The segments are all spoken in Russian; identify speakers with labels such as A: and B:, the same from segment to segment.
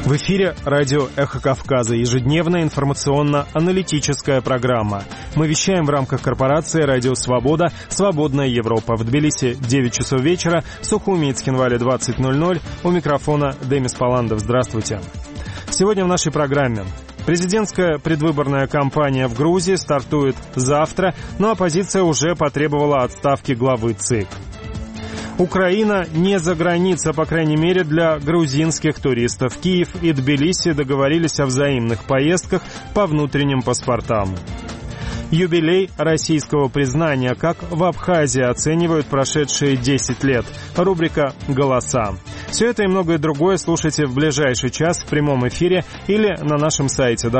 A: В эфире радио «Эхо Кавказа», ежедневная информационно-аналитическая программа. Мы вещаем в рамках корпорации «Радио Свобода», «Свободная Европа». В Тбилиси 9 часов вечера, в Сухуми и Цхинвале 20:00. У микрофона Демис Паландов. Здравствуйте. Сегодня в нашей программе. Президентская предвыборная кампания в Грузии стартует завтра, но оппозиция уже потребовала отставки главы ЦИК. Украина не за граница, по крайней мере, для грузинских туристов. Киев и Тбилиси договорились о взаимных поездках по внутренним паспортам. Юбилей российского признания, как в Абхазии оценивают прошедшие 10 лет. Рубрика «Голоса». Все это и многое другое слушайте в ближайший час в прямом эфире или на нашем сайте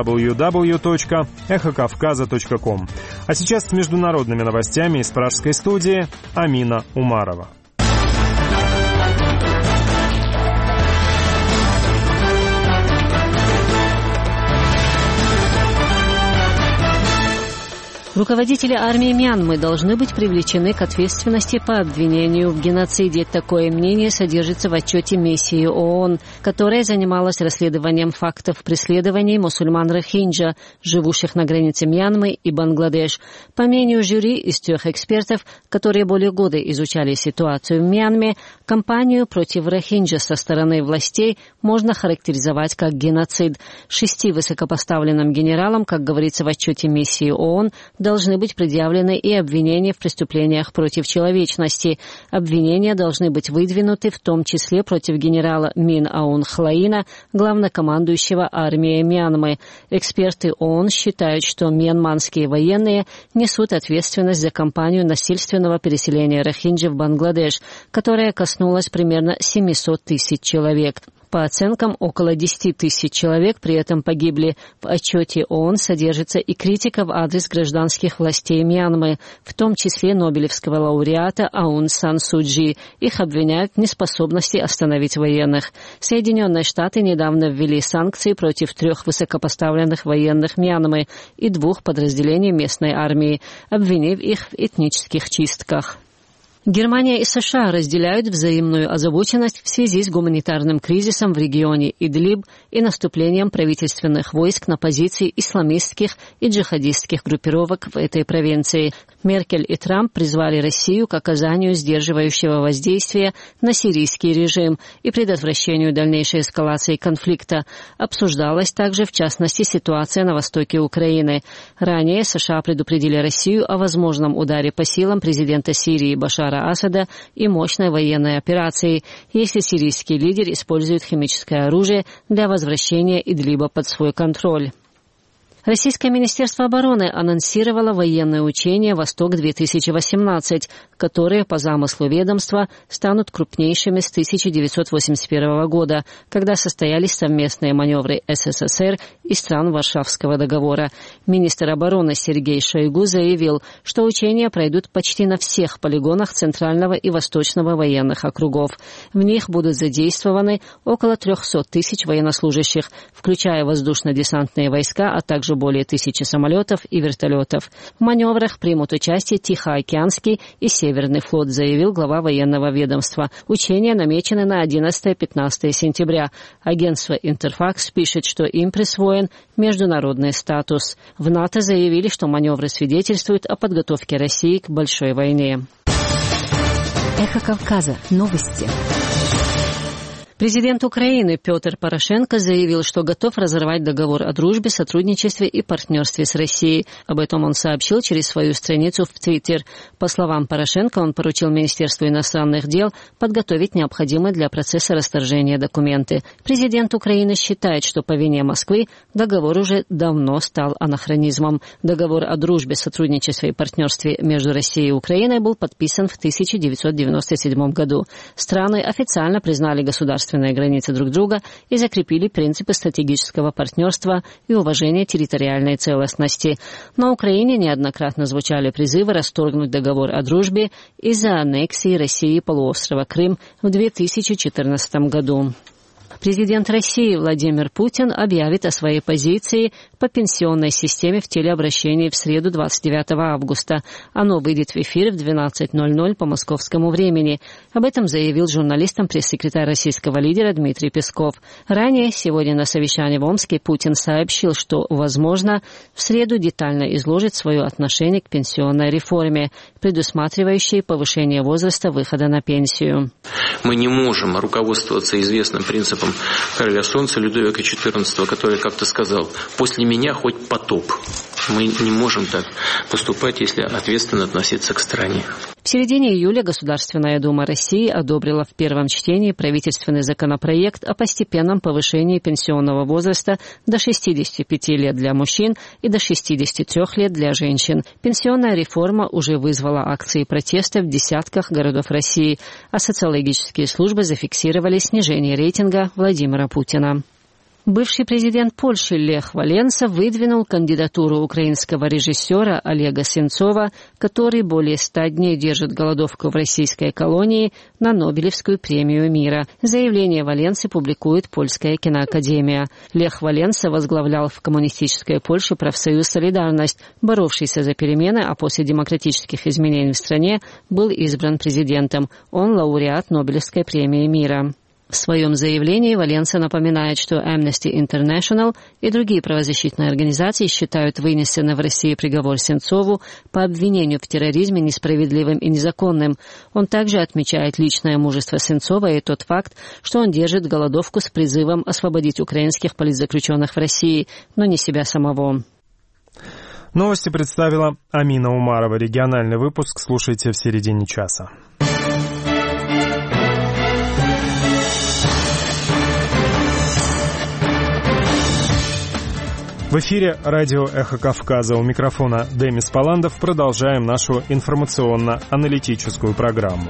A: www.эхокавказа.ком. А сейчас с международными новостями из пражской студии Амина Умарова.
B: Руководители армии Мьянмы должны быть привлечены к ответственности по обвинению в геноциде. Такое мнение содержится в отчете миссии ООН, которая занималась расследованием фактов преследований мусульман-рохинджа, живущих на границе Мьянмы и Бангладеш. По мнению жюри из 3 экспертов, которые более года изучали ситуацию в Мьянме, кампанию против рохинджа со стороны властей можно характеризовать как геноцид. 6 высокопоставленным генералам, как говорится в отчете миссии ООН, должны быть предъявлены и обвинения в преступлениях против человечности. Обвинения должны быть выдвинуты в том числе против генерала Мин Аун Хлаина, главнокомандующего армией Мьянмы. Эксперты ООН считают, что мьянманские военные несут ответственность за кампанию насильственного переселения рохинджи в Бангладеш, которая коснулась примерно 700 тысяч человек. По оценкам, около 10 тысяч человек при этом погибли. В отчете ООН содержится и критика в адрес гражданских властей Мьянмы, в том числе нобелевского лауреата Аун Сан Су Чжи. Их обвиняют в неспособности остановить военных. Соединенные Штаты недавно ввели санкции против 3 высокопоставленных военных Мьянмы и 2 подразделений местной армии, обвинив их в этнических чистках. Германия и США разделяют взаимную озабоченность в связи с гуманитарным кризисом в регионе Идлиб и наступлением правительственных войск на позиции исламистских и джихадистских группировок в этой провинции. Меркель и Трамп призвали Россию к оказанию сдерживающего воздействия на сирийский режим и предотвращению дальнейшей эскалации конфликта. Обсуждалась также, в частности, ситуация на востоке Украины. Ранее США предупредили Россию о возможном ударе по силам президента Сирии Башара Асада и мощной военной операции, если сирийский лидер использует химическое оружие для возвращения Идлиба под свой контроль. Российское Министерство обороны анонсировало военные учения «Восток-2018», которые, по замыслу ведомства, станут крупнейшими с 1981 года, когда состоялись совместные маневры СССР и стран Варшавского договора. Министр обороны Сергей Шойгу заявил, что учения пройдут почти на всех полигонах Центрального и Восточного военных округов. В них будут задействованы около 300 тысяч военнослужащих, включая воздушно-десантные войска, а также более 1000 самолетов и вертолетов. В маневрах примут участие Тихоокеанский и Северный флот, заявил глава военного ведомства. Учения намечены на 11-15 сентября. Агентство «Интерфакс» пишет, что им присвоен международный статус. В НАТО заявили, что маневры свидетельствуют о подготовке России к большой войне.
C: Эхо Кавказа. Новости.
B: Президент Украины Петр Порошенко заявил, что готов разорвать договор о дружбе, сотрудничестве и партнерстве с Россией. Об этом он сообщил через свою страницу в Твиттер. По словам Порошенко, он поручил Министерству иностранных дел подготовить необходимые для процесса расторжения документы. Президент Украины считает, что по вине Москвы договор уже давно стал анахронизмом. Договор о дружбе, сотрудничестве и партнерстве между Россией и Украиной был подписан в 1997 году. Страны официально признали государственные границы друг друга и закрепили принципы стратегического партнерства и уважения территориальной целостности. На Украине неоднократно звучали призывы расторгнуть договор о дружбе из-за аннексии России полуострова Крым в 2014 году. Президент России Владимир Путин объявит о своей позиции по пенсионной системе в телеобращении в среду 29 августа. Оно выйдет в эфир в 12:00 по московскому времени. Об этом заявил журналистам пресс-секретарь российского лидера Дмитрий Песков. Ранее, сегодня на совещании в Омске, Путин сообщил, что, возможно, в среду детально изложит свое отношение к пенсионной реформе, предусматривающей повышение возраста выхода на пенсию.
D: Мы не можем руководствоваться известным принципом короля Солнца Людовика XIV, который как-то сказал: «После меня хоть потоп». Мы не можем так поступать, если ответственно относиться к стране.
B: В середине июля Государственная Дума России одобрила в первом чтении правительственный законопроект о постепенном повышении пенсионного возраста до 65 лет для мужчин и до 63 лет для женщин. Пенсионная реформа уже вызвала акции протеста в десятках городов России, а социологические службы зафиксировали снижение рейтинга Владимира Путина. Бывший президент Польши Лех Валенса выдвинул кандидатуру украинского режиссера Олега Сенцова, который более 100 дней держит голодовку в российской колонии, на Нобелевскую премию мира. Заявление Валенсы публикует Польская киноакадемия. Лех Валенса возглавлял в коммунистической Польше профсоюз «Солидарность», боровшийся за перемены, а после демократических изменений в стране был избран президентом. Он лауреат Нобелевской премии мира. В своем заявлении Валенса напоминает, что Amnesty International и другие правозащитные организации считают вынесенный в России приговор Сенцову по обвинению в терроризме несправедливым и незаконным. Он также отмечает личное мужество Сенцова и тот факт, что он держит голодовку с призывом освободить украинских политзаключенных в России, но не себя самого.
A: Новости представила Амина Умарова. Региональный выпуск слушайте в середине часа. В эфире радио «Эхо Кавказа». У микрофона Демис Паландов. Продолжаем нашу информационно-аналитическую программу.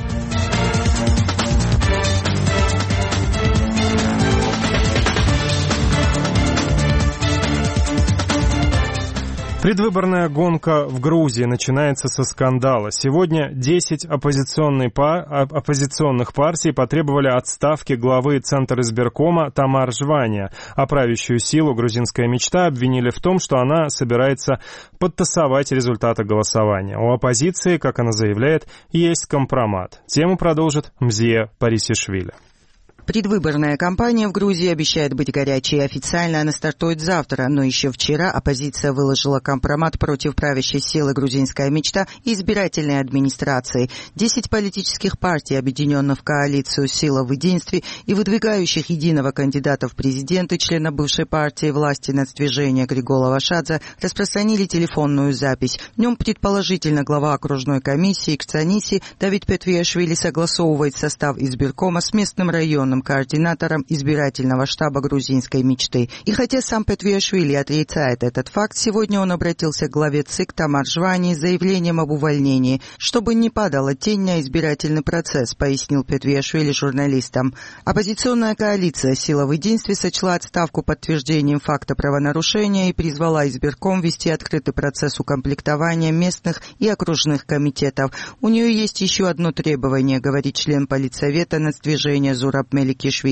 A: Предвыборная гонка в Грузии начинается со скандала. Сегодня 10 оппозиционных партий потребовали отставки главы Центризбиркома Тамар Жвания, а правящую силу «Грузинская мечта» обвинили в том, что она собирается подтасовать результаты голосования. У оппозиции, как она заявляет, есть компромат. Тему продолжит Мзия Парисишвили.
E: Предвыборная кампания в Грузии обещает быть горячей. Официально она стартует завтра, но еще вчера оппозиция выложила компромат против правящей силы «Грузинская мечта» и избирательной администрации. 10 политических партий, объединенных в коалицию «Сила в единстве» и выдвигающих единого кандидата в президенты, члена бывшей партии власти нацдвижения Григола Вашадзе, распространили телефонную запись. В нем предположительно глава окружной комиссии Кцаниси Давид Петвиашвили согласовывает состав избиркома с местным районом координатором избирательного штаба «Грузинской мечты». И хотя сам Петвиашвили отрицает этот факт, сегодня он обратился к главе ЦИК Тамар Жвании с заявлением об увольнении, чтобы не падала тень на избирательный процесс, пояснил Петвиашвили журналистам. Оппозиционная коалиция «Сила в единстве» сочла отставку подтверждением факта правонарушения и призвала избирком вести открытый процесс укомплектования местных и окружных комитетов. У нее есть еще одно требование, говорит член политсовета нацдвижения Зураб Меликишвили.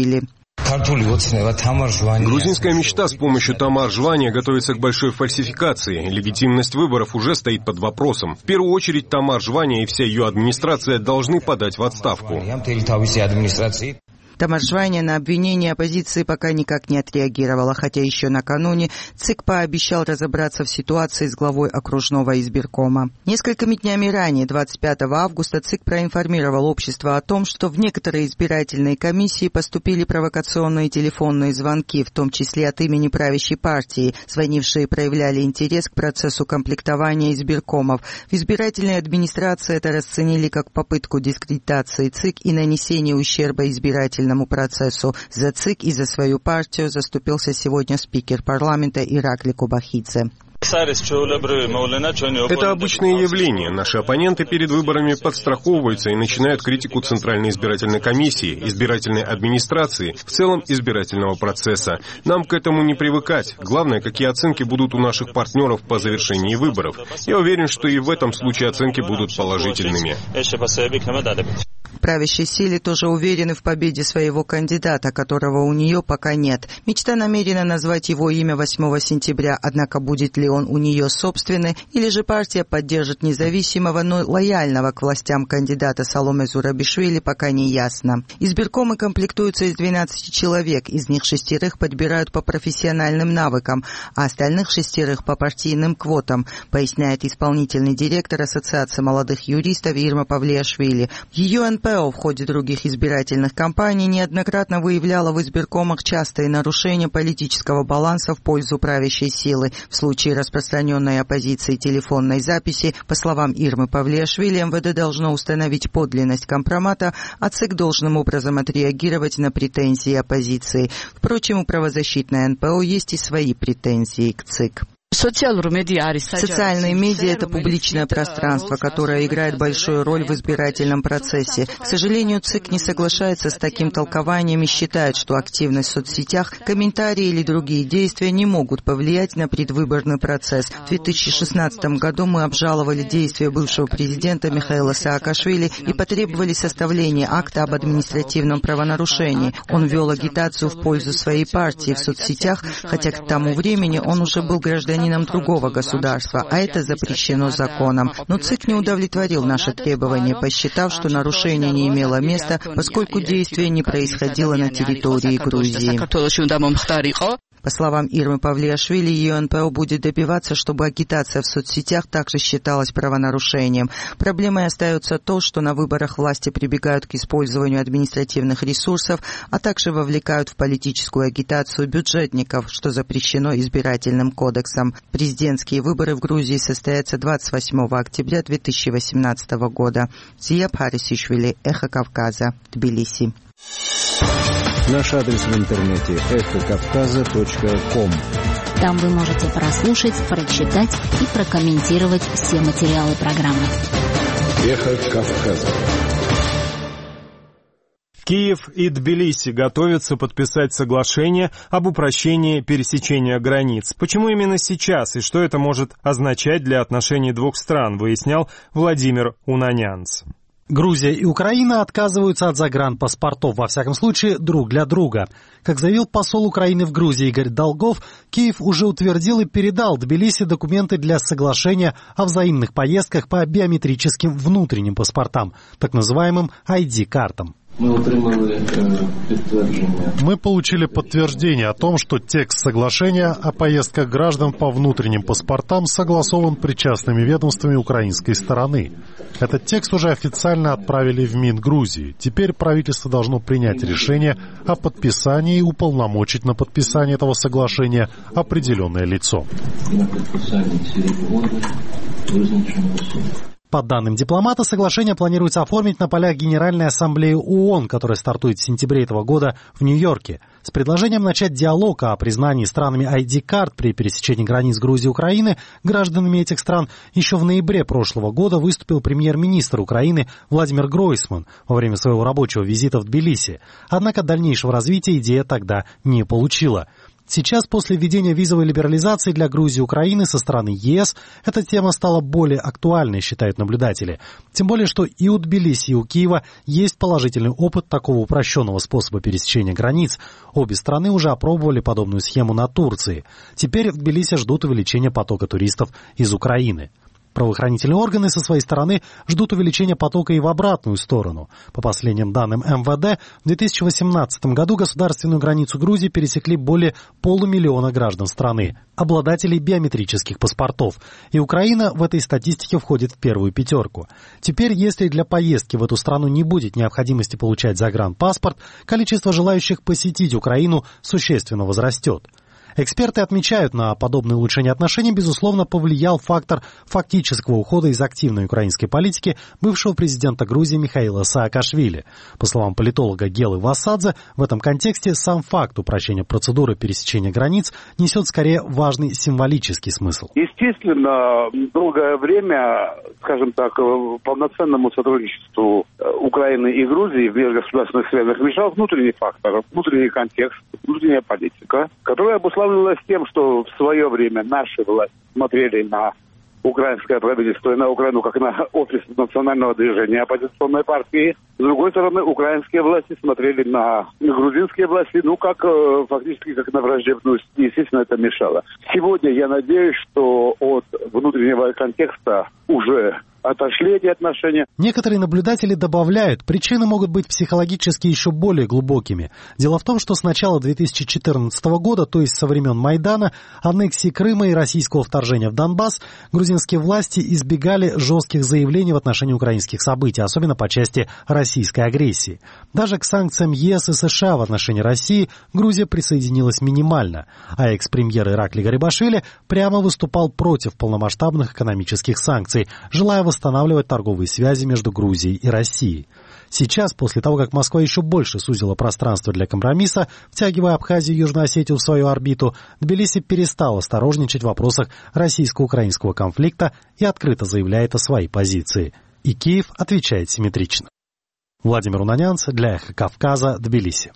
F: Грузинская мечта с помощью Тамар Жвания готовится к большой фальсификации. Легитимность выборов уже стоит под вопросом. В первую очередь Тамар Жвания и вся ее администрация должны подать в отставку.
E: Тамар Жвания на обвинение оппозиции пока никак не отреагировала, хотя еще накануне ЦИК пообещал разобраться в ситуации с главой окружного избиркома. Несколькими днями ранее, 25 августа, ЦИК проинформировал общество о том, что в некоторые избирательные комиссии поступили провокационные телефонные звонки, в том числе от имени правящей партии. Звонившие проявляли интерес к процессу комплектования избиркомов. В избирательной администрации это расценили как попытку дискредитации ЦИК и нанесения ущерба избирательному процессу. За ЦИК и за свою партию заступился сегодня спикер парламента Иракли Кубахидзе.
F: Это обычное явление. Наши оппоненты перед выборами подстраховываются и начинают критику Центральной избирательной комиссии, избирательной администрации, в целом избирательного процесса. Нам к этому не привыкать. Главное, какие оценки будут у наших партнеров по завершении выборов. Я уверен, что и в этом случае оценки будут положительными.
E: правящей силе тоже уверены в победе своего кандидата, которого у нее пока нет. Мечта намерена назвать его имя 8 сентября, однако будет ли он у нее собственный, или же партия поддержит независимого, но лояльного к властям кандидата Саломе Зурабишвили, пока не ясно. Избиркомы комплектуются из 12 человек, из них 6 подбирают по профессиональным навыкам, а остальных 6 по партийным квотам, поясняет исполнительный директор Ассоциации молодых юристов Ирма Павлиашвили. Ее НПО в ходе других избирательных кампаний неоднократно выявляла в избиркомах частые нарушения политического баланса в пользу правящей силы. В случае распространенной оппозиции телефонной записи, по словам Ирмы Павлиашвили, МВД должно установить подлинность компромата, а ЦИК должным образом отреагировать на претензии оппозиции. Впрочем, у правозащитной НПО есть и свои претензии к ЦИК. Социальные медиа – это публичное пространство, которое играет большую роль в избирательном процессе. К сожалению, ЦИК не соглашается с таким толкованием и считает, что активность в соцсетях, комментарии или другие действия не могут повлиять на предвыборный процесс. В 2016 году мы обжаловали действия бывшего президента Михаила Саакашвили и потребовали составления акта об административном правонарушении. Он вел агитацию в пользу своей партии в соцсетях, хотя к тому времени он уже был гражданином другого государства, а это запрещено законом. Но ЦИК не удовлетворил наши требования, посчитав, что нарушение не имело места, поскольку действие не происходило на территории Грузии. По словам Ирмы Павлиашвили, ее НПО будет добиваться, чтобы агитация в соцсетях также считалась правонарушением. Проблемой остается то, что на выборах власти прибегают к использованию административных ресурсов, а также вовлекают в политическую агитацию бюджетников, что запрещено избирательным кодексом. Президентские выборы в Грузии состоятся 28 октября 2018 года. Зия Парисишвили, Эхо Кавказа, Тбилиси.
G: Наш адрес в интернете эхокавказа.ком.
C: Там вы можете прослушать, прочитать и прокомментировать все материалы программы.
G: Эхо Кавказа.
A: Киев и Тбилиси готовятся подписать соглашение об упрощении пересечения границ. Почему именно сейчас и что это может означать для отношений двух стран, выяснял Владимир Унанянц.
H: Грузия и Украина отказываются от загранпаспортов, во всяком случае, друг для друга. Как заявил посол Украины в Грузии Игорь Долгов, Киев уже утвердил и передал Тбилиси документы для соглашения о взаимных поездках по биометрическим внутренним паспортам, так называемым ID-картам.
I: Мы получили подтверждение о том, что текст соглашения о поездках граждан по внутренним паспортам согласован причастными ведомствами украинской стороны. Этот текст уже официально отправили в МИД Грузии. Теперь правительство должно принять решение о подписании и уполномочить на подписание этого соглашения определенное лицо.
H: По данным дипломата, соглашение планируется оформить на полях Генеральной Ассамблеи ООН, которая стартует в сентябре этого года в Нью-Йорке, с предложением начать диалог о признании странами ID-карт при пересечении границ Грузии и Украины гражданами этих стран. Еще в ноябре прошлого года выступил премьер-министр Украины Владимир Гройсман во время своего рабочего визита в Тбилиси. Однако дальнейшего развития идея тогда не получила. Сейчас, после введения визовой либерализации для Грузии и Украины со стороны ЕС, эта тема стала более актуальной, считают наблюдатели. Тем более, что и у Тбилиси, и у Киева есть положительный опыт такого упрощенного способа пересечения границ. Обе страны уже опробовали подобную схему на Турции. Теперь в Тбилиси ждут увеличения потока туристов из Украины. Правоохранительные органы со своей стороны ждут увеличения потока и в обратную сторону. По последним данным МВД, в 2018 году государственную границу Грузии пересекли более 500 000 граждан страны, обладателей биометрических паспортов. И Украина в этой статистике входит в первую пятерку. Теперь, если для поездки в эту страну не будет необходимости получать загранпаспорт, количество желающих посетить Украину существенно возрастет. Эксперты отмечают, на подобное улучшение отношений, безусловно, повлиял фактор фактического ухода из активной украинской политики бывшего президента Грузии Михаила Саакашвили. По словам политолога Гелы Васадзе, в этом контексте сам факт упрощения процедуры пересечения границ несет скорее важный символический смысл.
J: Естественно, долгое время, скажем так, полноценному сотрудничеству Украины и Грузии в межгосударственных связях мешал внутренний фактор, внутренний контекст, внутренняя политика, которая обуславливалась тем, что в свое время наши власти смотрели на украинское правительство и на Украину как на офис национального движения оппозиционной партии. С другой стороны, украинские власти смотрели на грузинские власти, фактически как на враждебность. Естественно, это мешало. Сегодня я надеюсь, что от внутреннего контекста уже отошли эти отношения.
H: Некоторые наблюдатели добавляют, причины могут быть психологически еще более глубокими. Дело в том, что с начала 2014 года, то есть со времен Майдана, аннексии Крыма и российского вторжения в Донбасс, грузинские власти избегали жестких заявлений в отношении украинских событий, особенно по части российской агрессии. Даже к санкциям ЕС и США в отношении России Грузия присоединилась минимально, а экс-премьер Ираклий Гарибашвили прямо выступал против полномасштабных экономических санкций, желая восстанавливать торговые связи между Грузией и Россией. Сейчас, после того, как Москва еще больше сузила пространство для компромисса, втягивая Абхазию и Южную Осетию в свою орбиту, Тбилиси перестал осторожничать в вопросах российско-украинского конфликта и открыто заявляет о своей позиции. И Киев отвечает симметрично. Владимир Унанянц для «Эхо Кавказа», Тбилиси.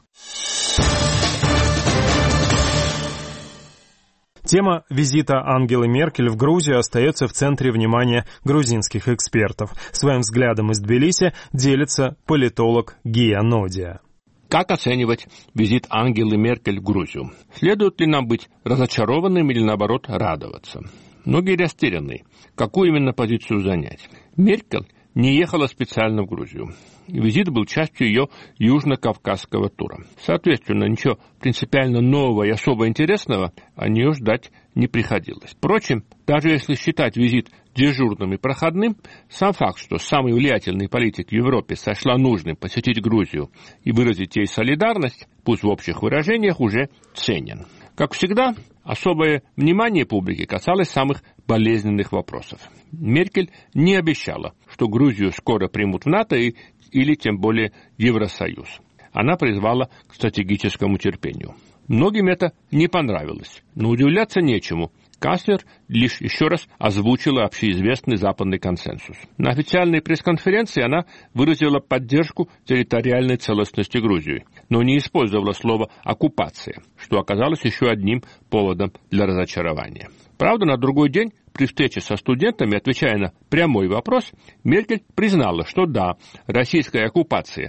A: Тема визита Ангелы Меркель в Грузию остается в центре внимания грузинских экспертов. Своим взглядом из Тбилиси делится политолог Гия Нодия.
K: Как оценивать визит Ангелы Меркель в Грузию? Следует ли нам быть разочарованными или, наоборот, радоваться? Многие растеряны. Какую именно позицию занять? Меркель не ехала специально в Грузию. Визит был частью ее южно-кавказского тура. Соответственно, ничего принципиально нового и особо интересного от нее ждать не приходилось. Впрочем, даже если считать визит дежурным и проходным, сам факт, что самый влиятельный политик в Европе сочла нужным посетить Грузию и выразить ей солидарность, пусть в общих выражениях, уже ценен. Как всегда, особое внимание публики касалось самых болезненных вопросов. Меркель не обещала, что Грузию скоро примут в НАТО или тем более Евросоюз. Она призвала к стратегическому терпению. Многим это не понравилось, но удивляться нечему. Канцлер лишь еще раз озвучила общеизвестный западный консенсус. На официальной пресс-конференции она выразила поддержку территориальной целостности Грузии, но не использовала слово «оккупация», что оказалось еще одним поводом для разочарования. Правда, на другой день, при встрече со студентами, отвечая на прямой вопрос, Меркель признала, что да, российская оккупация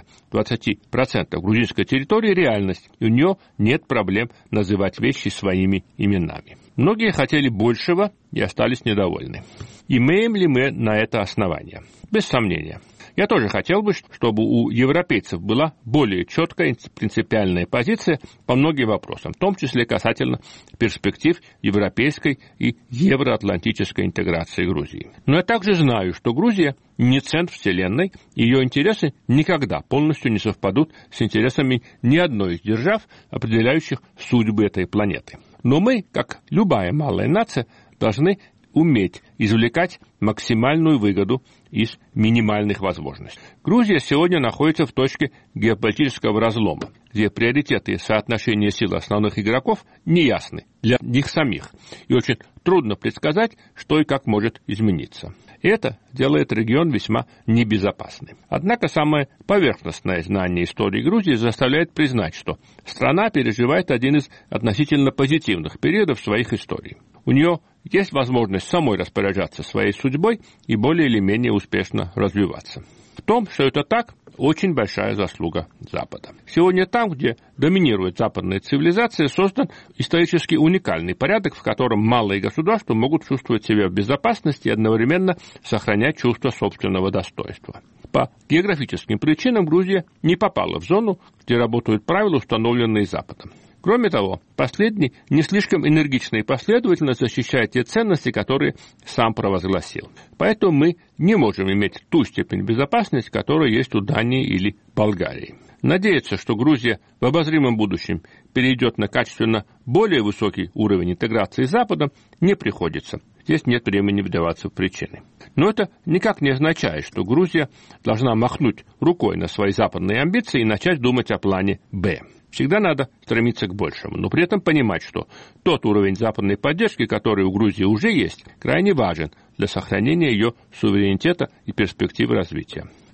K: 20% грузинской территории – реальность, и у нее нет проблем называть вещи своими именами. Многие хотели большего и остались недовольны. Имеем ли мы на это основания? Без сомнения. Я тоже хотел бы, чтобы у европейцев была более четкая принципиальная позиция по многим вопросам, в том числе касательно перспектив европейской и евроатлантической интеграции Грузии. Но я также знаю, что Грузия не центр вселенной, и ее интересы никогда полностью не совпадут с интересами ни одной из держав, определяющих судьбы этой планеты. Но мы, как любая малая нация, должны уметь извлекать максимальную выгоду из минимальных возможностей. Грузия сегодня находится в точке геополитического разлома, где приоритеты и соотношения сил основных игроков неясны для них самих, и очень трудно предсказать, что и как может измениться. Это делает регион весьма небезопасным. Однако самое поверхностное знание истории Грузии заставляет признать, что страна переживает один из относительно позитивных периодов своих историй. У нее есть возможность самой распоряжаться своей судьбой и более или менее успешно развиваться. В том, что это так, очень большая заслуга Запада. Сегодня там, где доминирует западная цивилизация, создан исторически уникальный порядок, в котором малые государства могут чувствовать себя в безопасности и одновременно сохранять чувство собственного достоинства. По географическим причинам Грузия не попала в зону, где работают правила, установленные Западом. Кроме того, последний не слишком энергично и последовательно защищает те ценности, которые сам провозгласил. Поэтому мы не можем иметь ту степень безопасности, которая есть у Дании или Болгарии. Надеяться, что Грузия в обозримом будущем перейдет на качественно более высокий уровень интеграции с Западом, не приходится. Здесь нет времени вдаваться в причины. Но это никак не означает, что Грузия должна махнуть рукой на свои западные амбиции и начать думать о плане «Б». Всегда надо стремиться к большему, но при этом понимать, что тот уровень западной поддержки, который у Грузии уже есть, крайне важен для сохранения ее суверенитета и перспективы развития.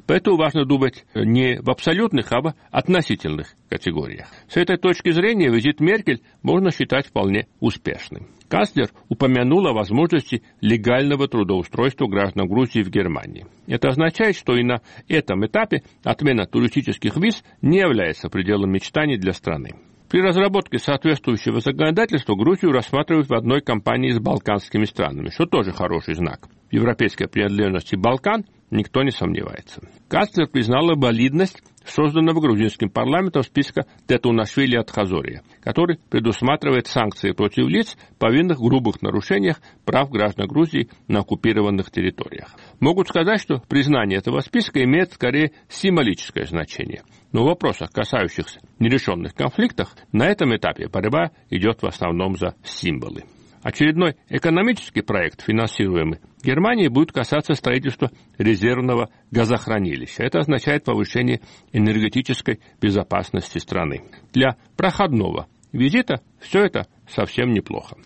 K: Поэтому важно думать не в абсолютных, а в относительных категориях. С этой точки зрения визит Меркель можно считать вполне успешным. Канцлер упомянула о возможности легального трудоустройства граждан Грузии в Германии. Это означает, что и на этом этапе отмена туристических виз не является пределом мечтаний для страны. При разработке соответствующего законодательства Грузию рассматривают в одной компании с балканскими странами, что тоже хороший знак. В европейской принадлежности Балкан никто не сомневается. Канцлер признала валидность созданного грузинским парламентом списка Тетунашвили Атхазория, который предусматривает санкции против лиц, повинных в грубых нарушениях прав граждан Грузии на оккупированных территориях. Могут сказать, что признание этого списка имеет скорее символическое значение. Но в вопросах, касающихся нерешенных конфликтов, на этом этапе борьба идет в основном за символы. Очередной экономический проект, финансируемый Германией, будет касаться строительства резервного газохранилища. Это означает повышение энергетической безопасности страны. Для проходного визита все это совсем неплохо.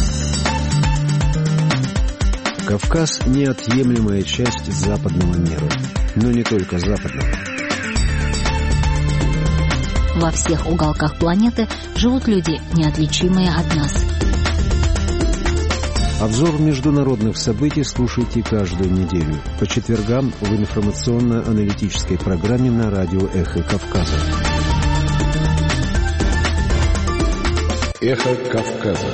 G: Кавказ – неотъемлемая часть западного мира. Но не только западного.
C: Во всех уголках планеты живут люди, неотличимые от нас.
G: Обзор международных событий слушайте каждую неделю по четвергам в информационно-аналитической программе на радио «Эхо Кавказа».
L: «Эхо Кавказа».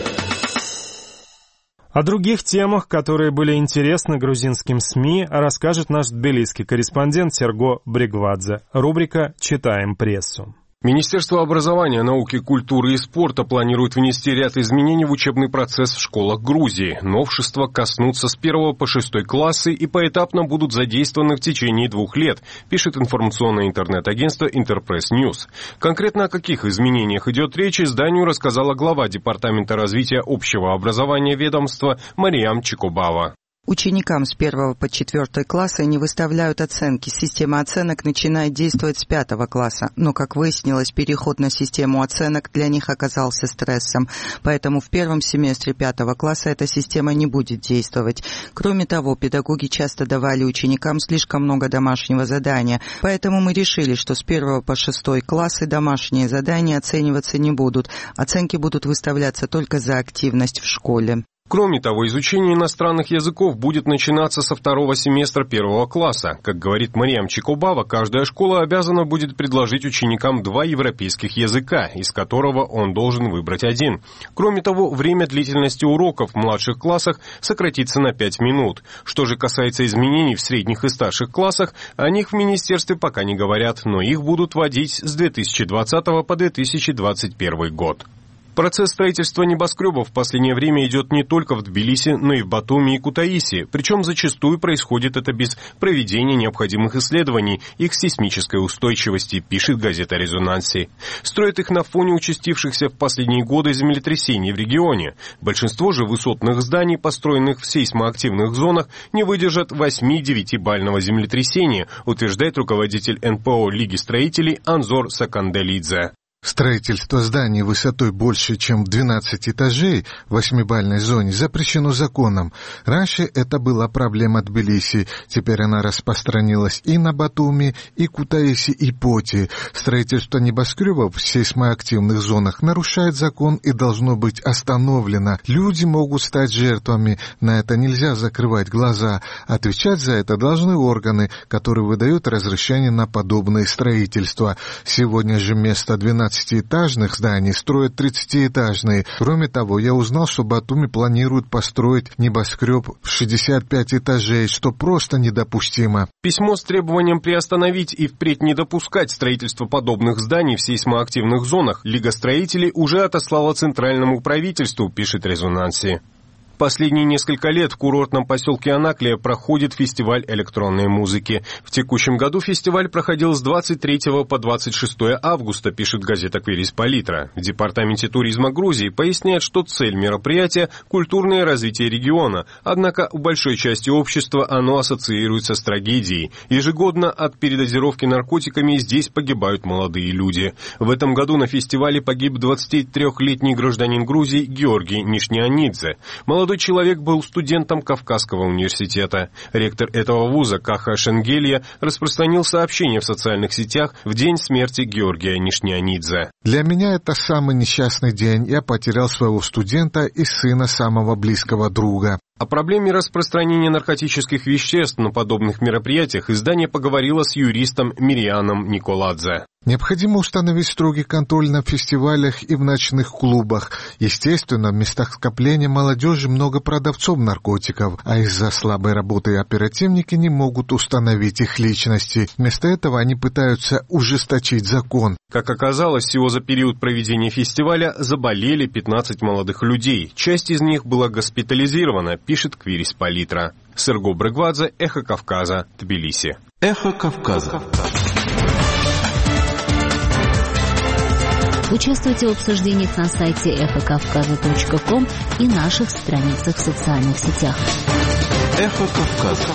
A: О других темах, которые были интересны грузинским СМИ, расскажет наш тбилисский корреспондент Серго Бригвадзе. Рубрика «Читаем прессу».
F: Министерство образования, науки, культуры и спорта планирует внести ряд изменений в учебный процесс в школах Грузии. Новшества коснутся с 1 по 6 классы и поэтапно будут задействованы в течение 2 лет, пишет информационное интернет-агентство Интерпресс Ньюс. Конкретно о каких изменениях идет речь, изданию рассказала глава Департамента развития общего образования ведомства Мариам Чикубава.
E: Ученикам с 1 по 4 класса не выставляют оценки. Система оценок начинает действовать с 5 класса. Но, как выяснилось, переход на систему оценок для них оказался стрессом. Поэтому в первом семестре 5 класса эта система не будет действовать. Кроме того, педагоги часто давали ученикам слишком много домашнего задания. Поэтому мы решили, что с 1 по 6 классы домашние задания оцениваться не будут. Оценки будут выставляться только за активность в школе.
F: Кроме того, изучение иностранных языков будет начинаться со 2 семестра 1 класса. Как говорит Мариам Чикубава, каждая школа обязана будет предложить ученикам 2 европейских языка, из которого он должен выбрать один. Кроме того, время длительности уроков в младших классах сократится на 5 минут. Что же касается изменений в средних и старших классах, о них в министерстве пока не говорят, но их будут вводить с 2020 по 2021 год. Процесс строительства небоскребов в последнее время идет не только в Тбилиси, но и в Батуми и Кутаиси, причем зачастую происходит это без проведения необходимых исследований их сейсмической устойчивости, пишет газета «Резонанси». Строят их на фоне участившихся в последние годы землетрясений в регионе. Большинство же высотных зданий, построенных в сейсмоактивных зонах, не выдержат 8-9-бального землетрясения, утверждает руководитель НПО Лиги строителей Анзор Саканделидзе.
M: Строительство зданий высотой больше, чем в 12 этажей в 8-бальной зоне запрещено законом. Раньше это была проблема Тбилиси, теперь она распространилась и на Батуми, и Кутаиси, и Поти. Строительство небоскребов в сейсмоактивных зонах нарушает закон и должно быть остановлено. Люди могут стать жертвами, на это нельзя закрывать глаза. Отвечать за это должны органы, которые выдают разрешение на подобное строительство. Сегодня же вместо 12-этажных зданий строят 30-этажные. Кроме того, я узнал, что Батуми планируют построить небоскреб в 65 этажей, что просто недопустимо.
F: Письмо с требованием приостановить и впредь не допускать строительство подобных зданий в сейсмоактивных зонах Лига строителей уже отослала центральному правительству, пишет «Резонанси». Последние несколько лет в курортном поселке Анаклия проходит фестиваль электронной музыки. В текущем году фестиваль проходил с 23 по 26 августа, пишет газета «Квирис Палитра». В Департаменте туризма Грузии поясняют, что цель мероприятия – культурное развитие региона. Однако у большой части общества оно ассоциируется с трагедией. Ежегодно от передозировки наркотиками здесь погибают молодые люди. В этом году на фестивале погиб 23-летний гражданин Грузии Георгий Нишнианидзе. Молодой Молодой человек был студентом Кавказского университета. Ректор этого вуза Каха Шенгелья распространил сообщение в социальных сетях в день смерти Георгия Нишнианидзе.
M: «Для меня это самый несчастный день. Я потерял своего студента и сына самого близкого друга».
F: О проблеме распространения наркотических веществ на подобных мероприятиях издание поговорило с юристом Мирианом Николадзе.
M: Необходимо установить строгий контроль на фестивалях и в ночных клубах. Естественно, в местах скопления молодежи много продавцов наркотиков, а из-за слабой работы оперативники не могут установить их личности. Вместо этого они пытаются ужесточить закон.
F: Как оказалось, всего за период проведения фестиваля заболели 15 молодых людей. Часть из них была госпитализирована, пишет Квирис Палитра. Серго Брыгвадзе, Эхо Кавказа, Тбилиси.
L: Эхо Кавказа.
C: Участвуйте в обсуждениях на сайте эхокавказа.ком и наших страницах в социальных сетях.
L: Эхо Кавказа.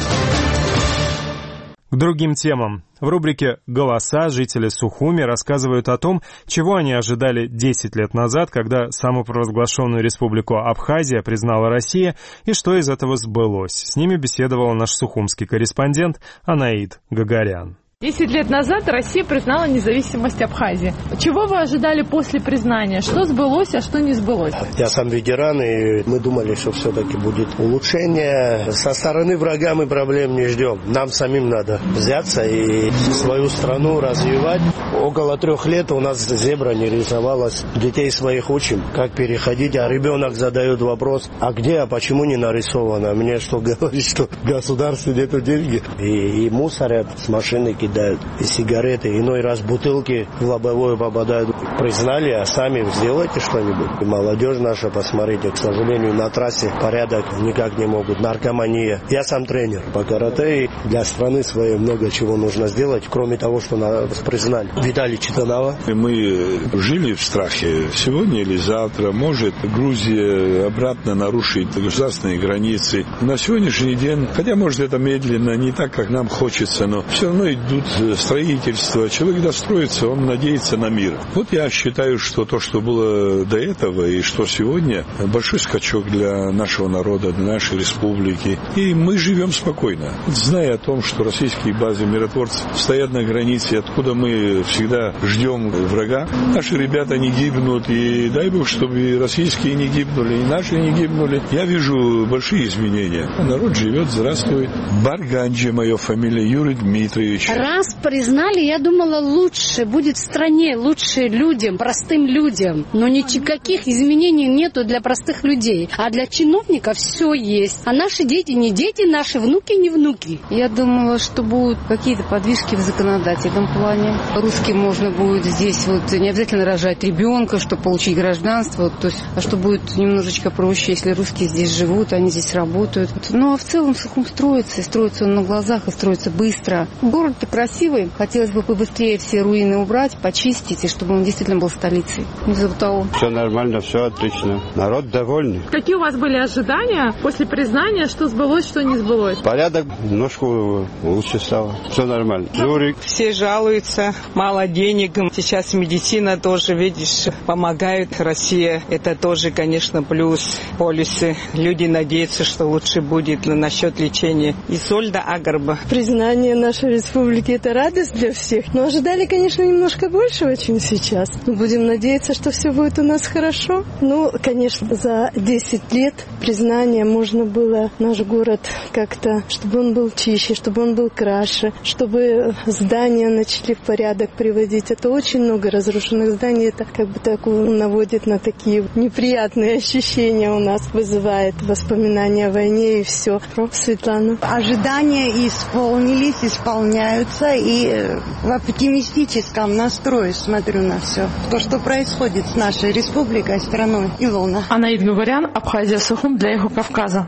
A: К другим темам. В рубрике «Голоса» жители Сухуми рассказывают о том, чего они ожидали 10 лет назад, когда самопровозглашенную республику Абхазия признала Россия, и что из этого сбылось. С ними беседовал наш сухумский корреспондент Анаид Гагарян.
N: 10 лет назад Россия признала независимость Абхазии. Чего вы ожидали после признания? Что сбылось, а что не сбылось?
O: Я сам ветеран, и мы думали, что все-таки будет улучшение. Со стороны врага мы проблем не ждем. Нам самим надо взяться и свою страну развивать. Около 3 лет у нас зебра не рисовалась. Детей своих учим, как переходить, а ребенок задает вопрос, а где, а почему не нарисовано? Мне что говорит, что в государстве нету деньги. И мусорят с машины кидают, и сигареты, иной раз бутылки в лобовое попадают. Признали, а сами сделайте что-нибудь. И молодежь наша, посмотрите, к сожалению, на трассе порядок никак не могут. Наркомания. Я сам тренер по карате, и для страны своей много чего нужно сделать, кроме того, что нас признали. Виталий Читанова.
P: Мы жили в страхе. Сегодня или завтра может Грузия обратно нарушить государственные границы. На сегодняшний день, хотя может это медленно, не так, как нам хочется, но все равно идут строительства. Человек достроится, он надеется на мир. Вот я считаю, что то, что было до этого и что сегодня, большой скачок для нашего народа, для нашей республики. И мы живем спокойно, зная о том, что российские базы миротворцев стоят на границе, откуда мы всегда ждем врага. Наши ребята не гибнут, и дай Бог, чтобы и российские не гибнули, и наши не гибнули. Я вижу большие изменения. Народ живет, здравствует. Барганджи, моя фамилия, Юрий Дмитриевич.
Q: Раз признали, я думала, лучше будет в стране, лучше людям, простым людям. Но никаких изменений нету для простых людей. А для чиновников все есть. А наши дети не дети, наши внуки не внуки.
R: Я думала, что будут какие-то подвижки в законодательном плане. Русским можно будет здесь вот не обязательно рожать ребенка, чтобы получить гражданство. То есть, а что будет немножечко проще, если русские здесь живут, они здесь работают. Ну а в целом Сухум строится, и строится он на глазах, и строится быстро. Город-то красивый. Хотелось бы побыстрее все руины убрать, почистить, и чтобы он действительно был столицей. Не того.
O: Все нормально, все отлично. Народ довольный.
N: Какие у вас были ожидания после признания, что сбылось, что не сбылось?
O: Порядок немножко лучше стало. Все нормально. Журик.
S: Все жалуются, мало денег. Сейчас медицина тоже, видишь, помогает. Россия, это тоже, конечно, плюс. Полисы. Люди надеются, что лучше будет насчет лечения. Изольда Агарба.
T: Признание нашей республики — это радость для всех. Но ожидали, конечно, немножко большего, чем сейчас. Но будем надеяться, что все будет у нас хорошо. Ну, конечно, за 10 лет признания можно было наш город как-то, чтобы он был чище, чтобы он был краше, чтобы здания начали в порядок приводить. Это очень много разрушенных зданий. Это как бы так наводит на такие неприятные ощущения у нас, вызывает воспоминания о войне и все. Светлана.
U: Ожидания исполнились, исполняются, и в оптимистическом настрое смотрю на все. То, что происходит с нашей республикой, страной Илона.
N: Анаид Гагарян, Абхазия, Сухум для Эхо Кавказа.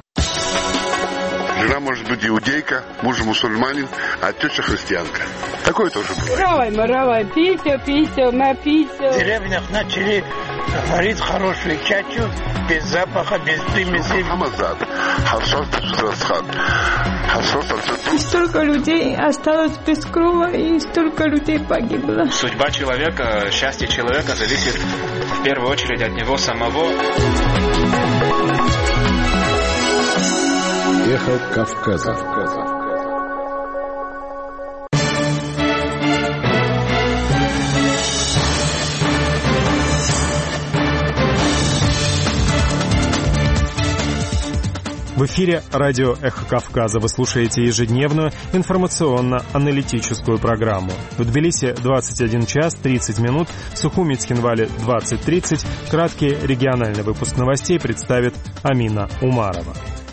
V: Жена может быть иудейка, муж мусульманин, а тетя христианка. Такое тоже бывает.
W: Равай, Питер, на Питер.
X: В деревнях начали варить хорошую чачу, без запаха, без примеси.
W: И столько людей осталось без крова, и столько людей погибло.
Y: Судьба человека, счастье человека зависит в первую очередь от него самого.
G: Эхо Кавказа.
A: В эфире радио «Эхо Кавказа». Вы слушаете ежедневную информационно-аналитическую программу. В Тбилиси 21 час 30 минут, в Сухуми Цхинвале 20:30. Краткий региональный выпуск новостей представит Амина Умарова.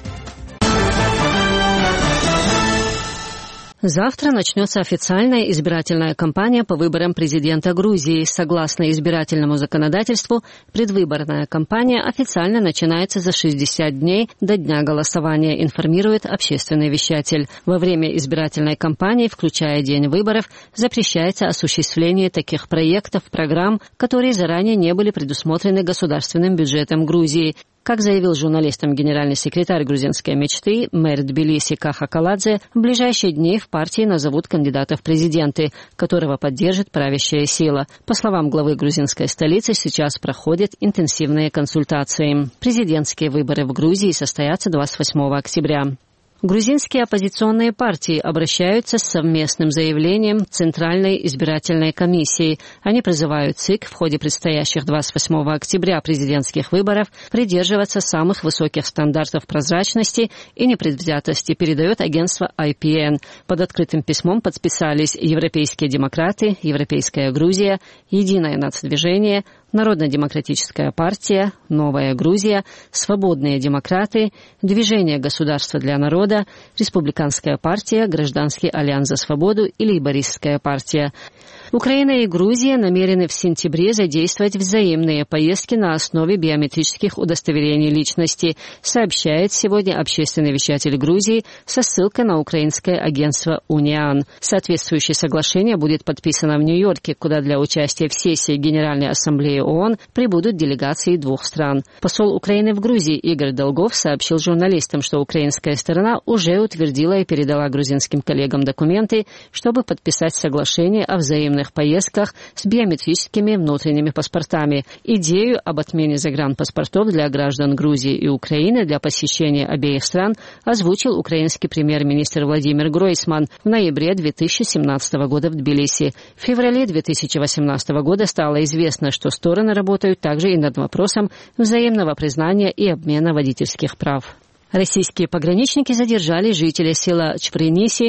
B: Завтра начнется официальная избирательная кампания по выборам президента Грузии. Согласно избирательному законодательству, предвыборная кампания официально начинается за 60 дней до дня голосования, информирует общественный вещатель. Во время избирательной кампании, включая день выборов, запрещается осуществление таких проектов, программ, которые заранее не были предусмотрены государственным бюджетом Грузии. Как заявил журналистам генеральный секретарь грузинской мечты, мэр Тбилиси Каха Каладзе, в ближайшие дни в партии назовут кандидата в президенты, которого поддержит правящая сила. По словам главы грузинской столицы, сейчас проходят интенсивные консультации. Президентские выборы в Грузии состоятся 28 октября. Грузинские оппозиционные партии обращаются с совместным заявлением Центральной избирательной комиссии. Они призывают ЦИК в ходе предстоящих 28 октября президентских выборов придерживаться самых высоких стандартов прозрачности и непредвзятости, передает агентство IPN. Под открытым письмом подписались европейские демократы, Европейская Грузия, Единое нацдвижение, Народно-демократическая партия, Новая Грузия, Свободные демократы, Движение государства для народа, Республиканская партия, Гражданский альянс за свободу и Лейбористская партия. Украина и Грузия намерены в сентябре задействовать взаимные поездки на основе биометрических удостоверений личности, сообщает сегодня общественный вещатель Грузии со ссылкой на украинское агентство «Униан». Соответствующее соглашение будет подписано в Нью-Йорке, куда для участия в сессии Генеральной Ассамблеи ООН прибудут делегации двух стран. Посол Украины в Грузии Игорь Долгов сообщил журналистам, что украинская сторона уже утвердила и передала грузинским коллегам документы, чтобы подписать соглашение о взаимных поездках с биометрическими внутренними паспортами. Идею об отмене загранпаспортов для граждан Грузии и Украины для посещения обеих стран озвучил украинский премьер-министр Владимир Гройсман в ноябре 2017 года в Тбилиси. В феврале 2018 года стало известно, что стороны работают также и над вопросом взаимного признания и обмена водительских прав. Российские пограничники задержали жителя села Чприниси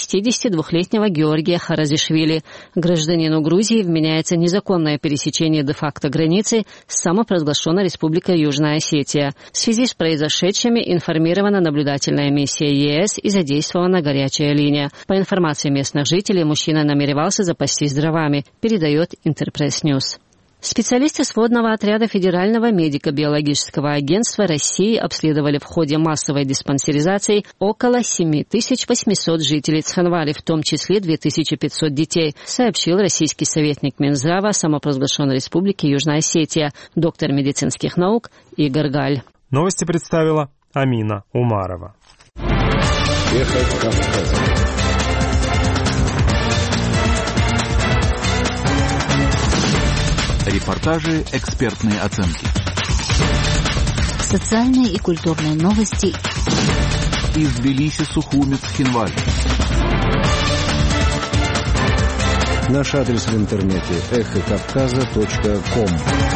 B: 62-летнего Георгия Харазишвили. Гражданину Грузии вменяется незаконное пересечение де-факто границы с самопровозглашенной республикой Южная Осетия. В связи с произошедшими информирована наблюдательная миссия ЕС и задействована горячая линия. По информации местных жителей, мужчина намеревался запастись дровами, передает Интерпресс-Ньюс. Специалисты сводного отряда Федерального медико-биологического агентства России обследовали в ходе массовой диспансеризации около 7800 жителей Цхинвали, в том числе 2500 детей, сообщил российский советник Минздрава самопровозглашенной республики Южная Осетия, доктор медицинских наук Игорь Галь.
A: Новости представила Амина Умарова.
G: Эхо Кавказа.
L: Репортажи, экспертные оценки.
C: Социальные и культурные новости.
L: Из Тбилиси, Сухуми, Цхинвали.
G: Наш адрес в интернете эхокавказа.ком.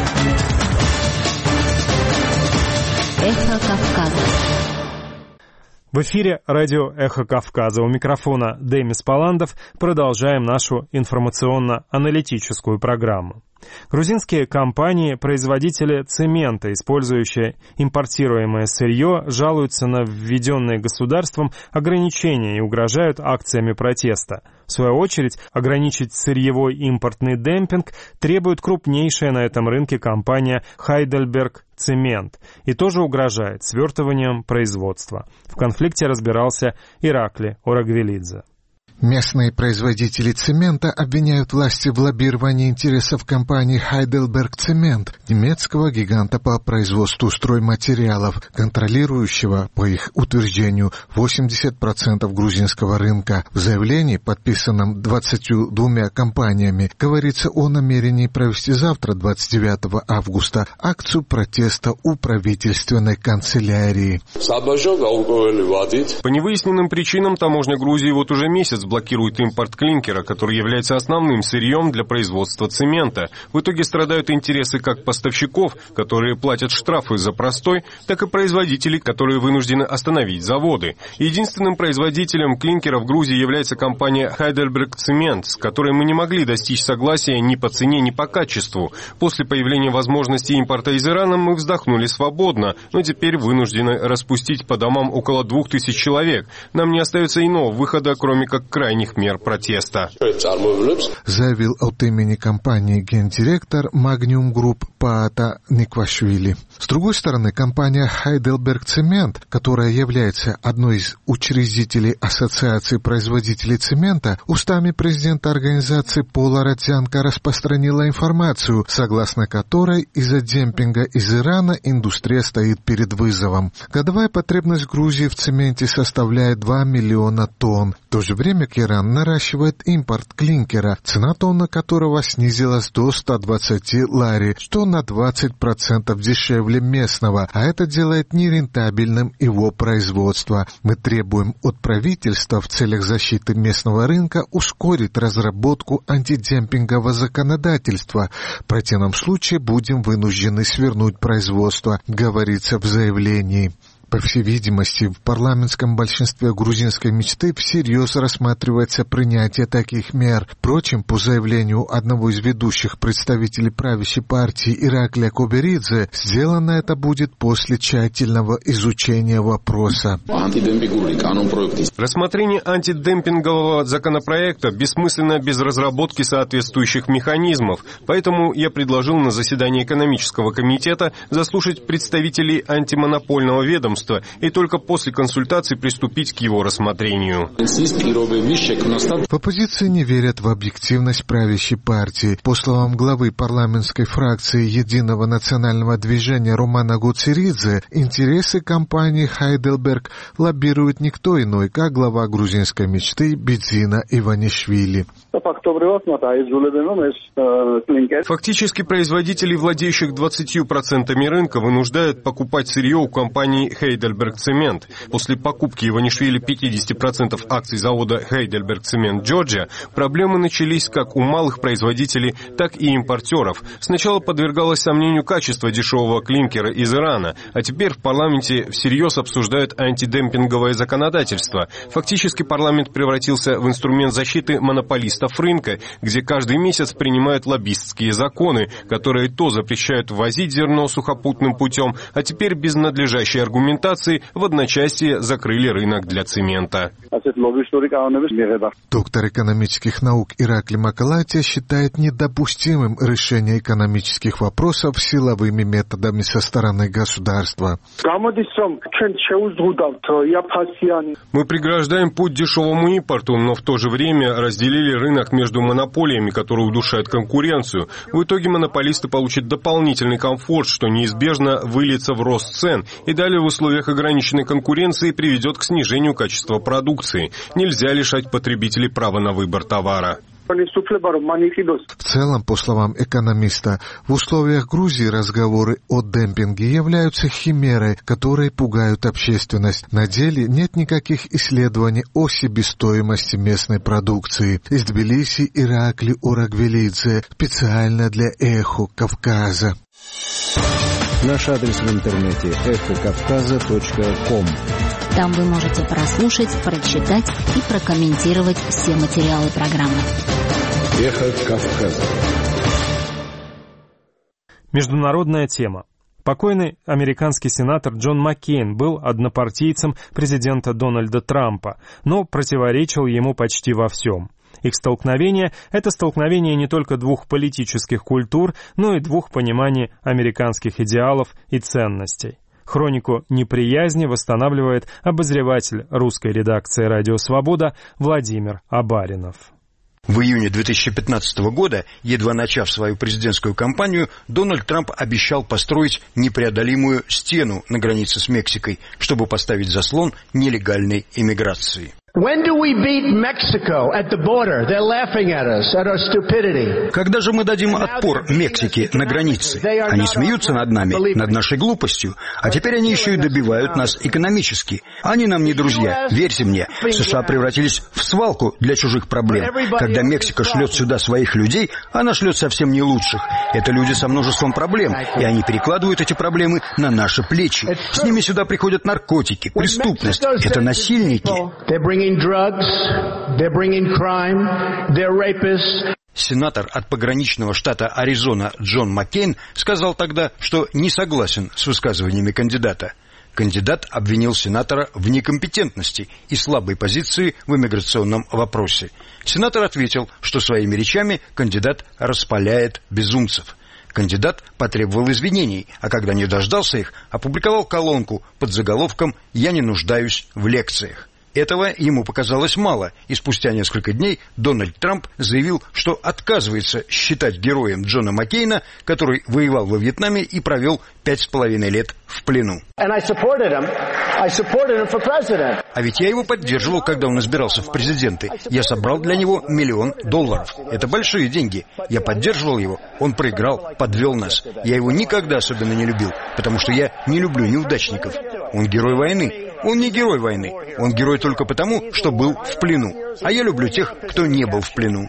C: Эхо Кавказа.
A: В эфире радио «Эхо Кавказа». У микрофона Демис Паландов. Продолжаем нашу информационно-аналитическую программу. Грузинские компании-производители цемента, использующие импортируемое сырье, жалуются на введенные государством ограничения и угрожают акциями протеста. В свою очередь, ограничить сырьевой импортный демпинг требует крупнейшая на этом рынке компания «Хайдельберг Цемент» и тоже угрожает свертыванием производства. В конфликте разбирался Иракли Орагвелидзе.
M: Местные производители цемента обвиняют власти в лоббировании интересов компании Heidelberg Cement, немецкого гиганта по производству стройматериалов, контролирующего, по их утверждению, 80% грузинского рынка. В заявлении, подписанном 22 компаниями, говорится о намерении провести завтра, 29 августа, акцию протеста у правительственной канцелярии.
F: По невыясненным причинам таможня Грузии вот уже месяц блокирует импорт клинкера, который является основным сырьем для производства цемента. В итоге страдают интересы как поставщиков, которые платят штрафы за простой, так и производителей, которые вынуждены остановить заводы. Единственным производителем клинкера в Грузии является компания Heidelberg Cement, с которой мы не могли достичь согласия ни по цене, ни по качеству. После появления возможности импорта из Ирана мы вздохнули свободно, но теперь вынуждены распустить по домам около 2000 человек. Нам не остается иного выхода, кроме как крайних мер протеста.
M: Заявил от имени компании гендиректор Magnum Group Паата Никвашвили. С другой стороны, компания Heidelberg Cement, которая является одной из учредителей Ассоциации производителей цемента, устами президента организации Пола Родзянко распространила информацию, согласно которой из-за демпинга из Ирана индустрия стоит перед вызовом. Годовая потребность Грузии в цементе составляет 2 миллиона тонн. В то же время Иран наращивает импорт клинкера, цена тонны которого снизилась до 120 лари, что на 20% дешевле местного, а это делает нерентабельным его производство. Мы требуем от правительства в целях защиты местного рынка ускорить разработку антидемпингового законодательства. В противном случае будем вынуждены свернуть производство, говорится в заявлении. По всей видимости, в парламентском большинстве грузинской мечты всерьез рассматривается принятие таких мер. Впрочем, по заявлению одного из ведущих представителей правящей партии Ираклия Коберидзе, сделано это будет после тщательного изучения вопроса.
F: Рассмотрение антидемпингового законопроекта бессмысленно без разработки соответствующих механизмов, поэтому я предложил на заседании экономического комитета заслушать представителей антимонопольного ведомства и только после консультаций приступить к его рассмотрению.
M: В оппозиции не верят в объективность правящей партии. По словам главы парламентской фракции Единого национального движения Романа Гуцеридзе, интересы компании Heidelberg лоббирует никто иной, как глава грузинской мечты Бидзина Иванишвили.
F: Фактически производителей, владеющих 20% рынка, вынуждают покупать сырье у компании Heidelberg Cement. После покупки Иванишвили 50% акций завода Heidelberg Cement Georgia проблемы начались как у малых производителей, так и импортеров. Сначала подвергалось сомнению качество дешевого клинкера из Ирана, а теперь в парламенте всерьез обсуждают антидемпинговое законодательство. Фактически парламент превратился в инструмент защиты монополистов рынка, где каждый месяц принимают лоббистские законы, которые то запрещают ввозить зерно сухопутным путем, а теперь без надлежащей аргументации в одночасье закрыли рынок для цемента.
M: Доктор экономических наук Иракли Макалатия считает недопустимым решение экономических вопросов силовыми методами со стороны государства.
F: Мы преграждаем путь дешевому импорту, но в то же время разделили рынок между монополиями, которые удушают конкуренцию. В итоге монополисты получат дополнительный комфорт, что неизбежно выльется в рост цен и далее в условиях ограниченной конкуренции приведет к снижению качества продукции. Нельзя лишать потребителей права на выбор товара.
M: В целом, по словам экономиста, в условиях Грузии разговоры о демпинге являются химерой, которые пугают общественность. На деле нет никаких исследований о себестоимости местной продукции. Из Тбилиси Иракли Урагвелидзе, специально для «Эхо Кавказа».
G: Наш адрес в интернете эхокавказа.ком.
C: Там вы можете прослушать, прочитать и прокомментировать все материалы программы.
G: Эхо Кавказа.
A: Международная тема. Покойный американский сенатор Джон Маккейн был однопартийцем президента Дональда Трампа, но противоречил ему почти во всем. Их столкновение – это столкновение не только двух политических культур, но и двух пониманий американских идеалов и ценностей. Хронику неприязни восстанавливает обозреватель русской редакции «Радио Свобода» Владимир Абаринов.
D: В июне 2015 года, едва начав свою президентскую кампанию, Дональд Трамп обещал построить непреодолимую стену на границе с Мексикой, чтобы поставить заслон нелегальной иммиграции. Когда же мы дадим отпор Мексике на границе? Они смеются над нами, над нашей глупостью, а теперь они еще и добивают нас экономически. Они нам не друзья, верьте мне. США превратились в свалку для чужих проблем. Когда Мексика шлет сюда своих людей, она шлет совсем не лучших. Это люди со множеством проблем, и они перекладывают эти проблемы на наши плечи. С ними сюда приходят наркотики, преступность. Это насильники. Сенатор от пограничного штата Аризона Джон Маккейн сказал тогда, что не согласен с высказываниями кандидата. Кандидат обвинил сенатора в некомпетентности и слабой позиции в иммиграционном вопросе. Сенатор ответил, что своими речами кандидат распаляет безумцев. Кандидат потребовал извинений, а когда не дождался их, опубликовал колонку под заголовком «Я не нуждаюсь в лекциях». Этого ему показалось мало, и спустя несколько дней Дональд Трамп заявил, что отказывается считать героем Джона Маккейна, который воевал во Вьетнаме и провел 5,5 лет в плену. А ведь я его поддерживал, когда он избирался в президенты. Я собрал для него $1 миллион. Это большие деньги. Я поддерживал его. Он проиграл, подвел нас. Я его никогда особенно не любил, потому что я не люблю неудачников. Он герой войны. Он не герой войны. Он герой только потому, что был в плену. А я люблю тех, кто не был в плену.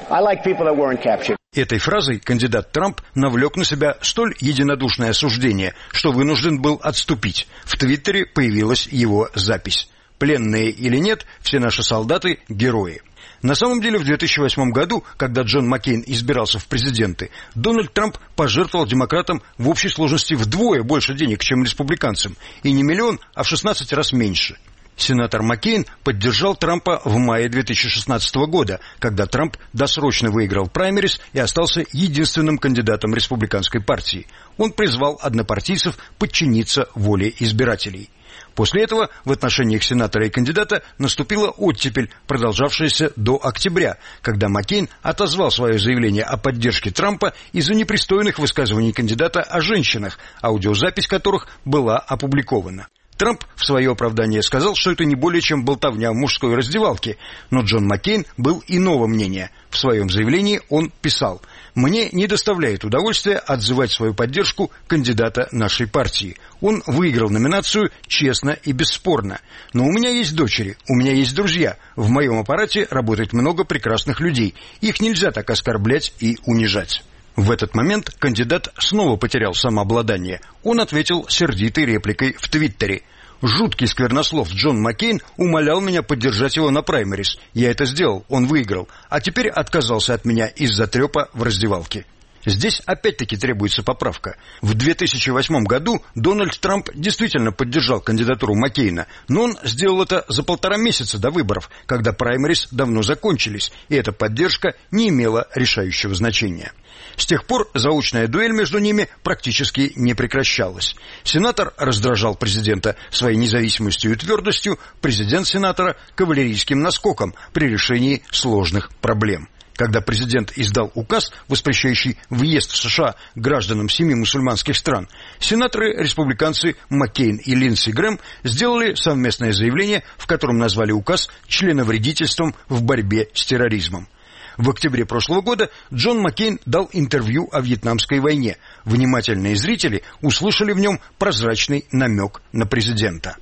D: Этой фразой кандидат Трамп навлек на себя столь единодушное осуждение, что вынужден был отступить. В Твиттере появилась его запись. Пленные или нет, все наши солдаты – герои. На самом деле в 2008 году, когда Джон Маккейн избирался в президенты, Дональд Трамп пожертвовал демократам в общей сложности вдвое больше денег, чем республиканцам. И не $1 миллион, а в 16 раз меньше. Сенатор Маккейн поддержал Трампа в мае 2016 года, когда Трамп досрочно выиграл праймерис и остался единственным кандидатом республиканской партии. Он призвал однопартийцев подчиниться воле избирателей. После этого в отношениях сенатора и кандидата наступила оттепель, продолжавшаяся до октября, когда Маккейн отозвал свое заявление о поддержке Трампа из-за непристойных высказываний кандидата о женщинах, аудиозапись которых была опубликована. Трамп в свое оправдание сказал, что это не более чем болтовня в мужской раздевалке, но Джон Маккейн был иного мнения. В своем заявлении он писал: «Мне не доставляет удовольствия отзывать свою поддержку кандидата нашей партии. Он выиграл номинацию честно и бесспорно. Но у меня есть дочери, у меня есть друзья. В моем аппарате работает много прекрасных людей. Их нельзя так оскорблять и унижать». В этот момент кандидат снова потерял самообладание. Он ответил сердитой репликой в Твиттере: «Жуткий сквернослов Джон Маккейн умолял меня поддержать его на праймерис. Я это сделал, он выиграл, а теперь отказался от меня из-за трепа в раздевалке». Здесь опять-таки требуется поправка. В 2008 году Дональд Трамп действительно поддержал кандидатуру Маккейна, но он сделал это за 1,5 месяца до выборов, когда праймерис давно закончились, и эта поддержка не имела решающего значения. С тех пор заочная дуэль между ними практически не прекращалась. Сенатор раздражал президента своей независимостью и твердостью, президент сенатора – кавалерийским наскоком при решении сложных проблем. Когда президент издал указ, воспрещающий въезд в США гражданам 7 мусульманских стран, сенаторы-республиканцы Маккейн и Линдси Грэм сделали совместное заявление, в котором назвали указ членовредительством в борьбе с терроризмом. В октябре прошлого года Джон Маккейн дал интервью о Вьетнамской войне. Внимательные зрители услышали в нем прозрачный намек на президента.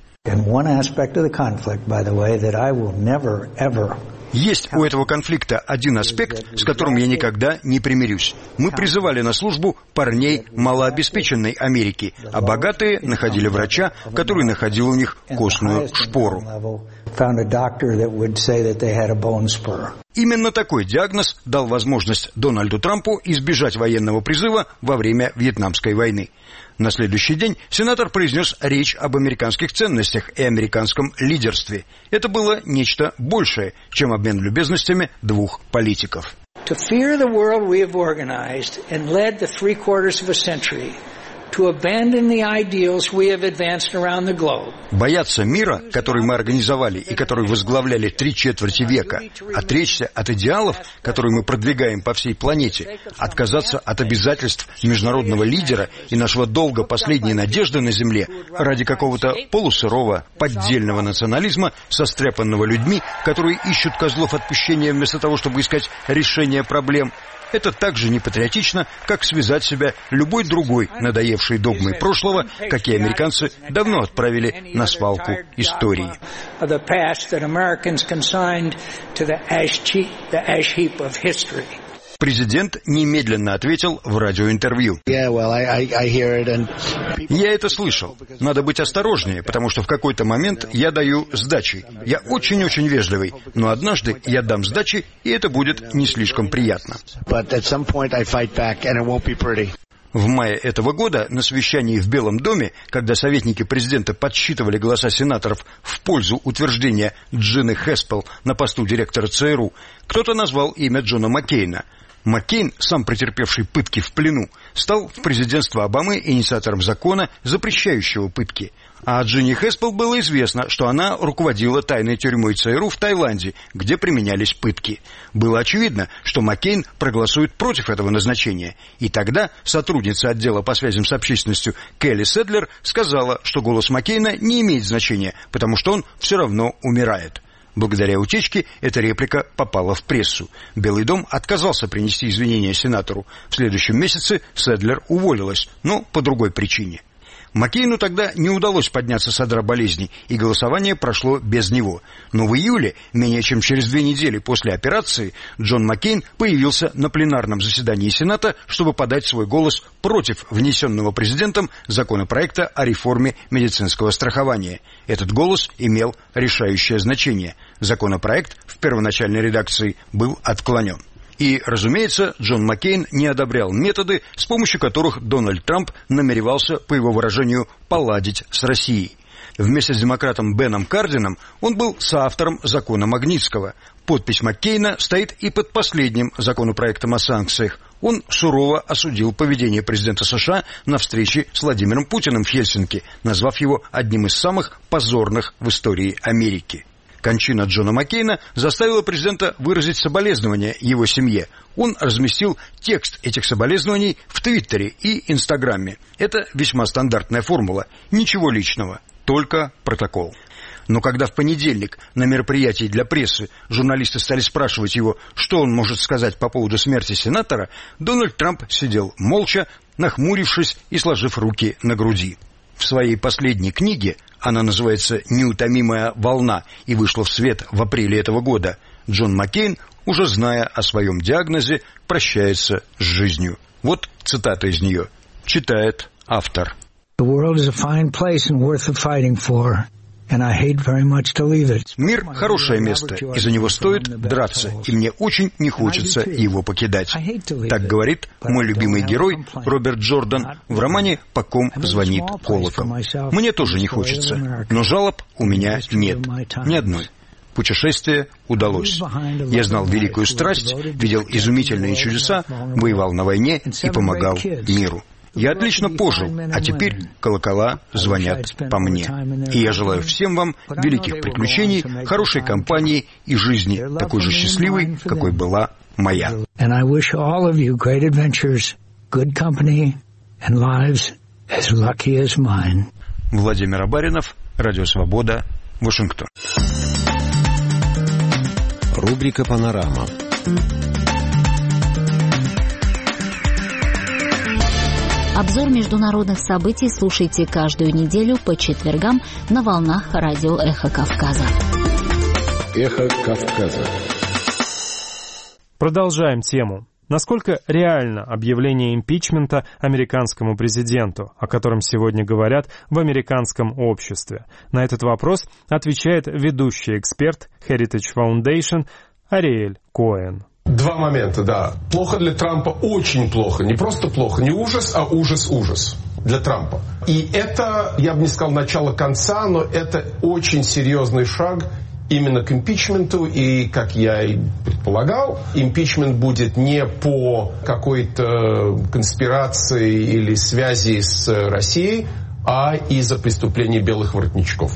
D: Есть у этого конфликта один аспект, с которым я никогда не примирюсь. Мы призывали на службу парней малообеспеченной Америки, а богатые находили врача, который находил у них костную шпору. Именно такой диагноз дал возможность Дональду Трампу избежать военного призыва во время Вьетнамской войны. На следующий день сенатор произнес речь об американских ценностях и американском лидерстве. Это было нечто большее, чем обмен любезностями двух политиков. Бояться мира, который мы организовали и который возглавляли 3/4 века, отречься от идеалов, которые мы продвигаем по всей планете, отказаться от обязательств международного лидера и нашего долга последней надежды на земле ради какого-то полусырого, поддельного национализма, состряпанного людьми, которые ищут козлов отпущения вместо того, чтобы искать решение проблем. Это так же непатриотично, как связать себя любой другой надоевшей догмой прошлого, какие американцы давно отправили на свалку истории. Президент немедленно ответил в радиоинтервью. Я это слышал. Надо быть осторожнее, потому что в какой-то момент я даю сдачи. Я очень-очень вежливый, но однажды я дам сдачи, и это будет не слишком приятно. В мае этого года на совещании в Белом доме, когда советники президента подсчитывали голоса сенаторов в пользу утверждения Джины Хэспел на посту директора ЦРУ, кто-то назвал имя Джона Маккейна. Маккейн, сам претерпевший пытки в плену, стал в президентство Обамы инициатором закона, запрещающего пытки. А Джинни Хэспел было известно, что она руководила тайной тюрьмой ЦРУ в Таиланде, где применялись пытки. Было очевидно, что Маккейн проголосует против этого назначения. И тогда сотрудница отдела по связям с общественностью Келли Седлер сказала, что голос Маккейна не имеет значения, потому что он все равно умирает. Благодаря утечке эта реплика попала в прессу. Белый дом отказался принести извинения сенатору. В следующем месяце Седлер уволилась, но по другой причине. Маккейну тогда не удалось подняться с одра болезни, и голосование прошло без него. Но в июле, менее чем через 2 недели после операции, Джон Маккейн появился на пленарном заседании Сената, чтобы подать свой голос против внесенного президентом законопроекта о реформе медицинского страхования. Этот голос имел решающее значение. Законопроект в первоначальной редакции был отклонен. И, разумеется, Джон Маккейн не одобрял методы, с помощью которых Дональд Трамп намеревался, по его выражению, поладить с Россией. Вместе с демократом Беном Кардином он был соавтором закона Магнитского. Подпись Маккейна стоит и под последним законопроектом о санкциях. Он сурово осудил поведение президента США на встрече с Владимиром Путиным в Хельсинки, назвав его одним из самых позорных в истории Америки. Кончина Джона Маккейна заставила президента выразить соболезнования его семье. Он разместил текст этих соболезнований в Твиттере и Инстаграме. Это весьма стандартная формула. Ничего личного, только протокол. Но когда в понедельник на мероприятии для прессы журналисты стали спрашивать его, что он может сказать по поводу смерти сенатора, Дональд Трамп сидел молча, нахмурившись и сложив руки на груди. В своей последней книге, она называется «Неутомимая волна» и вышла в свет в апреле этого года, Джон Маккейн, уже зная о своем диагнозе, прощается с жизнью. Вот цитата из нее. Читает автор. Мир – хорошее место, и за него стоит драться, и мне очень не хочется его покидать. Так говорит мой любимый герой Роберт Джордан в романе «По ком звонит колокол». Мне тоже не хочется, но жалоб у меня нет, ни одной. Путешествие удалось. Я знал великую страсть, видел изумительные чудеса, воевал на войне и помогал миру. Я отлично пожил, а теперь колокола звонят по мне. И я желаю всем вам великих приключений, хорошей компании и жизни, такой же счастливой, какой была моя. Владимир Абаринов, Радио Свобода, Вашингтон.
G: Рубрика «Панорама».
C: Обзор международных событий слушайте каждую неделю по четвергам на волнах радио «Эхо Кавказа».
G: «Эхо Кавказа».
A: Продолжаем тему. Насколько реально объявление импичмента американскому президенту, о котором сегодня говорят в американском обществе? На этот вопрос отвечает ведущий эксперт Heritage Foundation Ариэль Коэн.
E: 2 момента, да. Плохо для Трампа, очень плохо. Не просто плохо, не ужас, а ужас для Трампа. И это, я бы не сказал начало конца, но это очень серьезный шаг именно к импичменту, и, как я и предполагал, импичмент будет не по какой-то конспирации или связи с Россией, а из-за преступлений белых воротничков.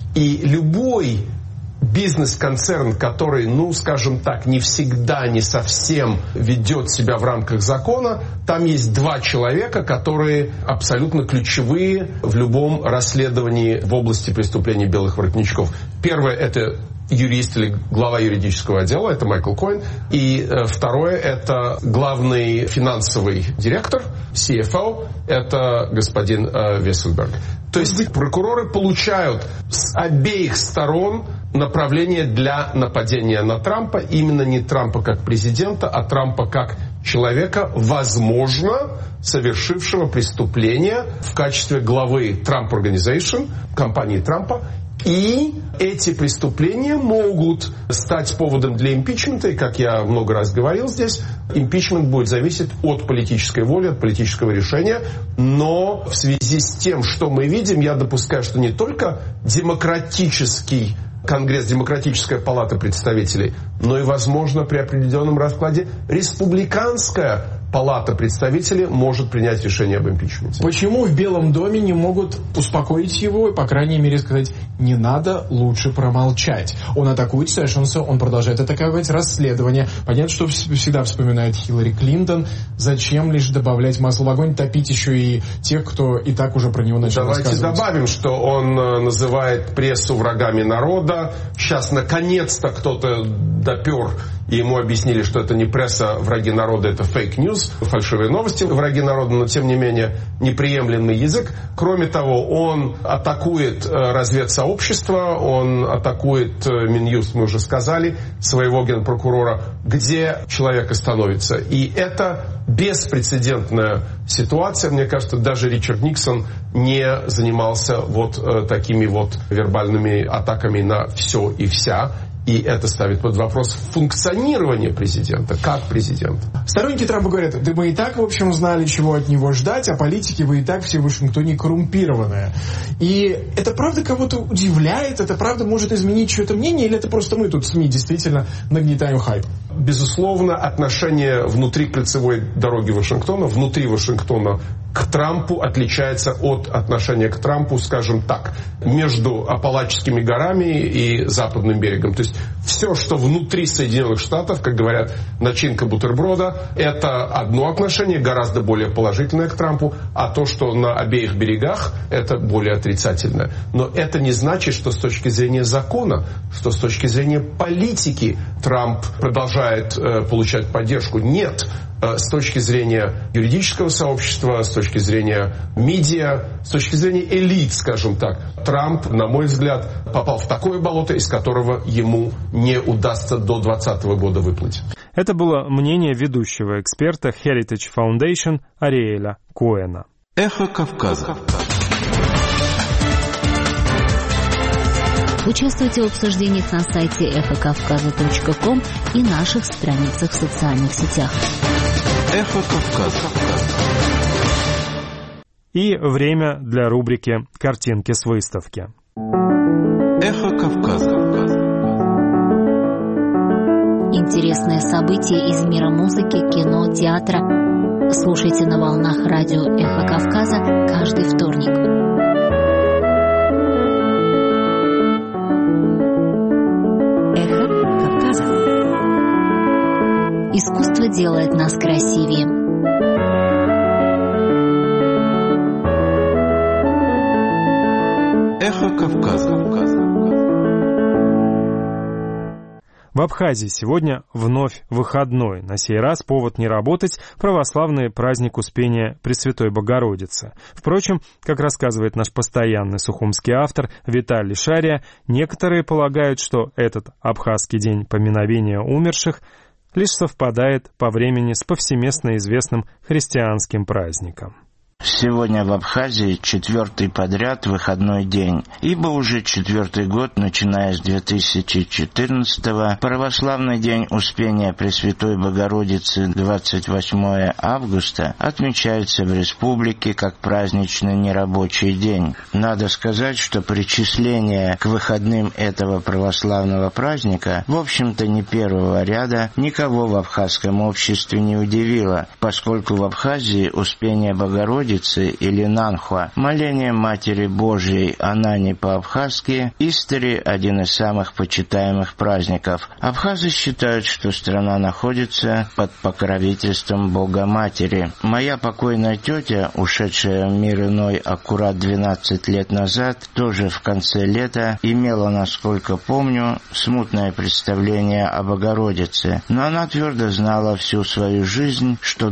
E: И любой бизнес-концерн, который, скажем так, не всегда, не совсем ведет себя в рамках закона, там есть два человека, которые абсолютно ключевые в любом расследовании в области преступлений белых воротничков. Первое — это юрист или глава юридического отдела, это Майкл Коэн. И второе — это главный финансовый директор, CFO, это господин Вессельберг. То есть прокуроры получают с обеих сторон направление для нападения на Трампа, именно не Трампа как президента, а Трампа как человека, возможно, совершившего преступление в качестве главы Trump Organization, компании Трампа. И эти преступления могут стать поводом для импичмента. И, как я много раз говорил здесь, импичмент будет зависеть от политической воли, от политического решения. Но в связи с тем, что мы видим, я допускаю, что не только демократический Конгресс, Демократическая палата представителей, но и, возможно, при определенном раскладе республиканская палата представителей может принять решение об импичменте.
H: Почему в Белом доме не могут успокоить его и, по крайней мере, сказать, не надо, лучше промолчать? Он атакует Сэшенса, он продолжает атаковать расследование. Понятно, что всегда вспоминает Хиллари Клинтон. Зачем лишь добавлять масло в огонь, топить еще и тех, кто и так уже про него начал рассказывать?
E: Давайте добавим, что он называет прессу врагами народа. Сейчас, наконец-то, кто-то допер, и ему объяснили, что это не пресса враги народа, это фейк-ньюс, фальшивые новости враги народа, но, тем не менее, неприемлемый язык. Кроме того, он атакует разведсообщество, он атакует Минюст, мы уже сказали, своего генпрокурора, где человек остановится. И это беспрецедентная ситуация. Мне кажется, даже Ричард Никсон не занимался вот такими вот вербальными атаками на все и вся. И это ставит под вопрос функционирование президента, как президента.
H: Сторонники Трампа говорят, да мы и так, в общем, знали, чего от него ждать, а политики вы и так все в Вашингтоне коррумпированные. И это правда кого-то удивляет, это правда может изменить чье-то мнение, или это просто мы тут, СМИ, действительно нагнетаем хайп?
E: Безусловно, отношение внутри кольцевой дороги Вашингтона, внутри Вашингтона к Трампу отличается от отношения к Трампу, скажем так, между Апалачскими горами и Западным берегом. То есть все, что внутри Соединенных Штатов, как говорят, начинка бутерброда, это одно отношение, гораздо более положительное к Трампу, а то, что на обеих берегах, это более отрицательное. Но это не значит, что с точки зрения закона, что с точки зрения политики Трамп продолжает получать поддержку. Нет. С точки зрения юридического сообщества, с точки зрения медиа, с точки зрения элит, скажем так, Трамп, на мой взгляд, попал в такое болото, из которого ему не удастся до 2020 года выплыть.
A: Это было мнение ведущего эксперта Heritage Foundation Ариэля Коэна.
L: Эхо Кавказа.
C: Участвуйте в обсуждениях на сайте эхокавказа.ком и наших страницах в социальных сетях.
L: Эхо Кавказа.
A: И время для рубрики «Картинки с выставки».
L: Эхо Кавказа.
C: Интересные события из мира музыки, кино, театра. Слушайте на волнах радио «Эхо Кавказа» каждый вторник. Искусство делает нас красивее.
L: Эхо Кавказа.
A: В Абхазии сегодня вновь выходной. На сей раз повод не работать — православный праздник Успения Пресвятой Богородицы. Впрочем, как рассказывает наш постоянный сухумский автор Виталий Шария, некоторые полагают, что этот абхазский день поминовения умерших лишь совпадает по времени с повсеместно известным христианским праздником.
I: Сегодня в Абхазии 4-й подряд выходной день, ибо уже 4-й год, начиная с 2014-го, православный день Успения Пресвятой Богородицы 28 августа отмечается в республике как праздничный нерабочий день. Надо сказать, что причисление к выходным этого православного праздника, в общем-то, не первого ряда, никого в абхазском обществе не удивило, поскольку в Абхазии Успение Богородицы или Нанхуа, моление Матери Божией Анани по-абхазски, истори один из самых почитаемых праздников. Абхазы считают, что страна находится под покровительством Бога Матери. Моя покойная тетя, ушедшая в мир иной аккурат 12 лет назад, тоже в конце лета имела, насколько помню, смутное представление о Богородице, но она твердо знала всю свою жизнь, что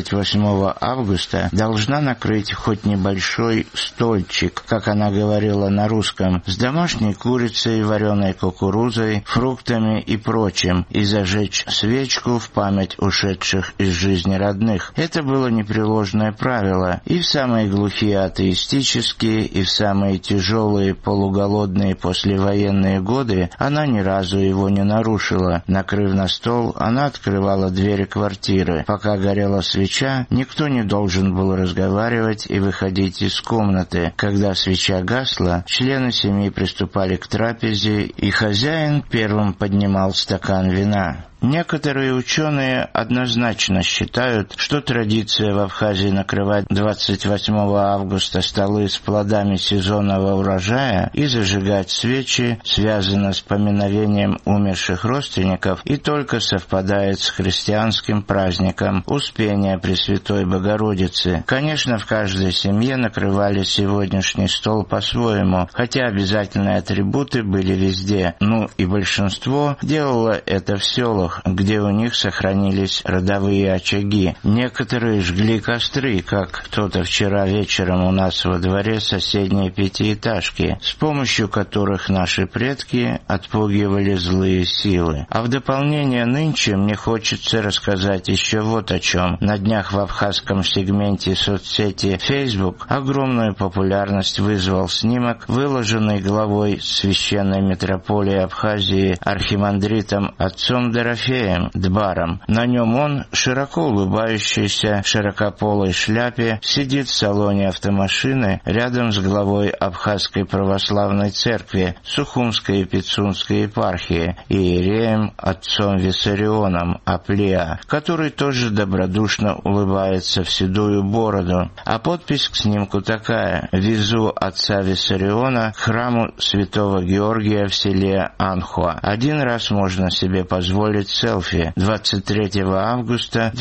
I: 28 августа должна накрыть хоть небольшой стольчик, как она говорила на русском, с домашней курицей, вареной кукурузой, фруктами и прочим, и зажечь свечку в память ушедших из жизни родных. Это было непреложное правило, и в самые глухие атеистические, и в самые тяжелые полуголодные послевоенные годы она ни разу его не нарушила. Накрыв на стол, она открывала двери квартиры. Пока горела свеча, никто не должен был разговаривать и выходить из комнаты. Когда свеча гасла, члены семьи приступали к трапезе, и хозяин первым поднимал стакан вина. Некоторые ученые однозначно считают, что традиция в Абхазии накрывать 28 августа столы с плодами сезонного урожая и зажигать свечи связана с поминовением умерших родственников и только совпадает с христианским праздником Успения Пресвятой Богородицы. Конечно, в каждой семье накрывали сегодняшний стол по-своему, хотя обязательные атрибуты были везде, и большинство делало это в селах, где у них сохранились родовые очаги. Некоторые жгли костры, как кто-то вчера вечером у нас во дворе соседней пятиэтажки, с помощью которых наши предки отпугивали злые силы. А в дополнение нынче мне хочется рассказать еще вот о чем. На днях в абхазском сегменте соцсети Facebook огромную популярность вызвал снимок, выложенный главой священной митрополии Абхазии архимандритом отцом Дорофеем Дбаром. На нем он, широко улыбающийся в широкополой шляпе, сидит в салоне автомашины рядом с главой Абхазской православной церкви Сухумской и Пицунской епархии, иереем отцом Виссарионом Аплеа, который тоже добродушно улыбается в седую бороду. А подпись к снимку такая: «Везу отца Виссариона к храму святого Георгия в селе Анхуа. Один раз можно себе позволить селфи. 23 августа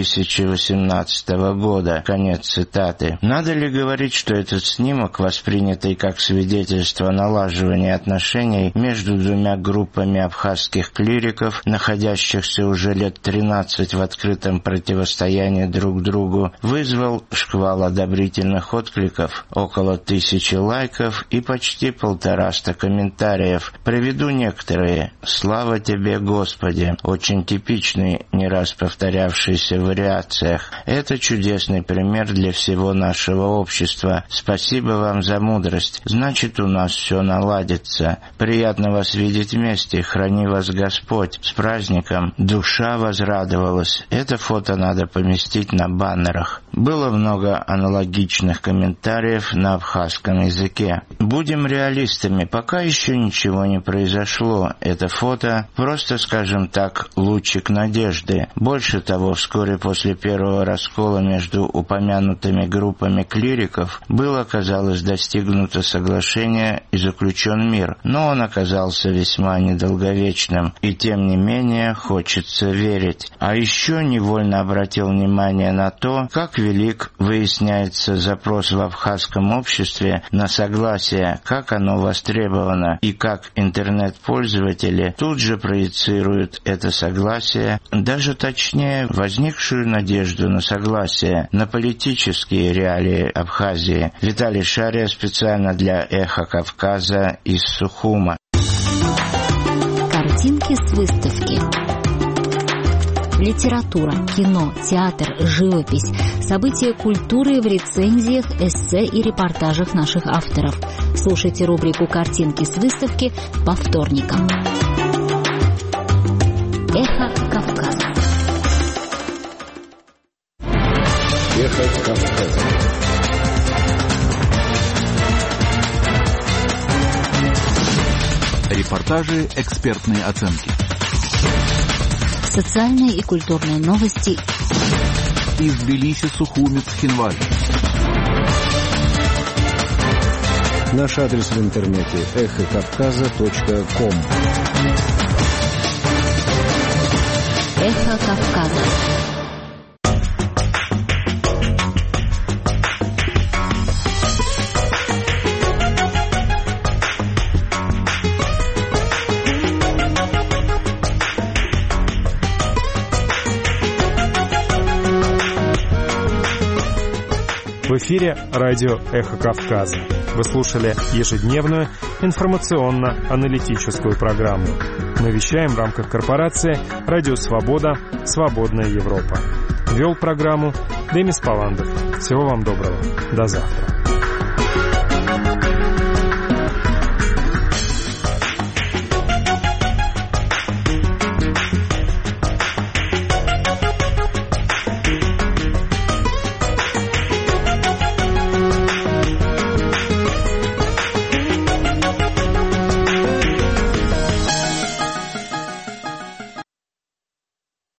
I: 2018 года». Конец цитаты. Надо ли говорить, что этот снимок, воспринятый как свидетельство налаживания отношений между двумя группами абхазских клириков, находящихся уже лет 13 в открытом противостоянии друг другу, вызвал шквал одобрительных откликов, около 1000 лайков и почти 150 комментариев. Приведу некоторые. «Слава тебе, Господи!» Очень типичный, не раз повторявшийся в вариациях. Это чудесный пример для всего нашего общества. Спасибо вам за мудрость. Значит, у нас все наладится. Приятно вас видеть вместе. Храни вас Господь. С праздником. Душа возрадовалась. Это фото надо поместить на баннерах. Было много аналогичных комментариев на абхазском языке. Будем реалистами. Пока еще ничего не произошло. Это фото, просто, скажем так, лучик надежды. Больше того, вскоре после первого раскола между упомянутыми группами клириков было, казалось, достигнуто соглашение и заключен мир, но он оказался весьма недолговечным, и тем не менее хочется верить. А еще невольно обратил внимание на то, как велик, выясняется, запрос в абхазском обществе на согласие, как оно востребовано, и как интернет-пользователи тут же проецируют это согласие, даже точнее возникшую надежду на согласие, на политические реалии Абхазии. Виталий Шария специально для «Эхо Кавказа» из Сухума.
C: Картинки с выставки. литература, кино, театр, живопись, события культуры в рецензиях, эссе и репортажах наших авторов. Слушайте рубрику «Картинки с выставки» по вторникам. Эхо Кавказа.
G: Эхо Кавказа.
L: Репортажи, экспертные оценки.
C: Социальные и культурные новости.
L: Из Тбилиси, Сухуми, Цхинвали.
G: Наш адрес в интернете эхокавказа.ком.
C: Эхо Кавказа.
A: В эфире радио «Эхо Кавказа». Вы слушали ежедневную информационно-аналитическую программу. Мы вещаем в рамках корпорации «Радио Свобода. Свободная Европа». Вел программу Демис Паландов. Всего вам доброго. До завтра.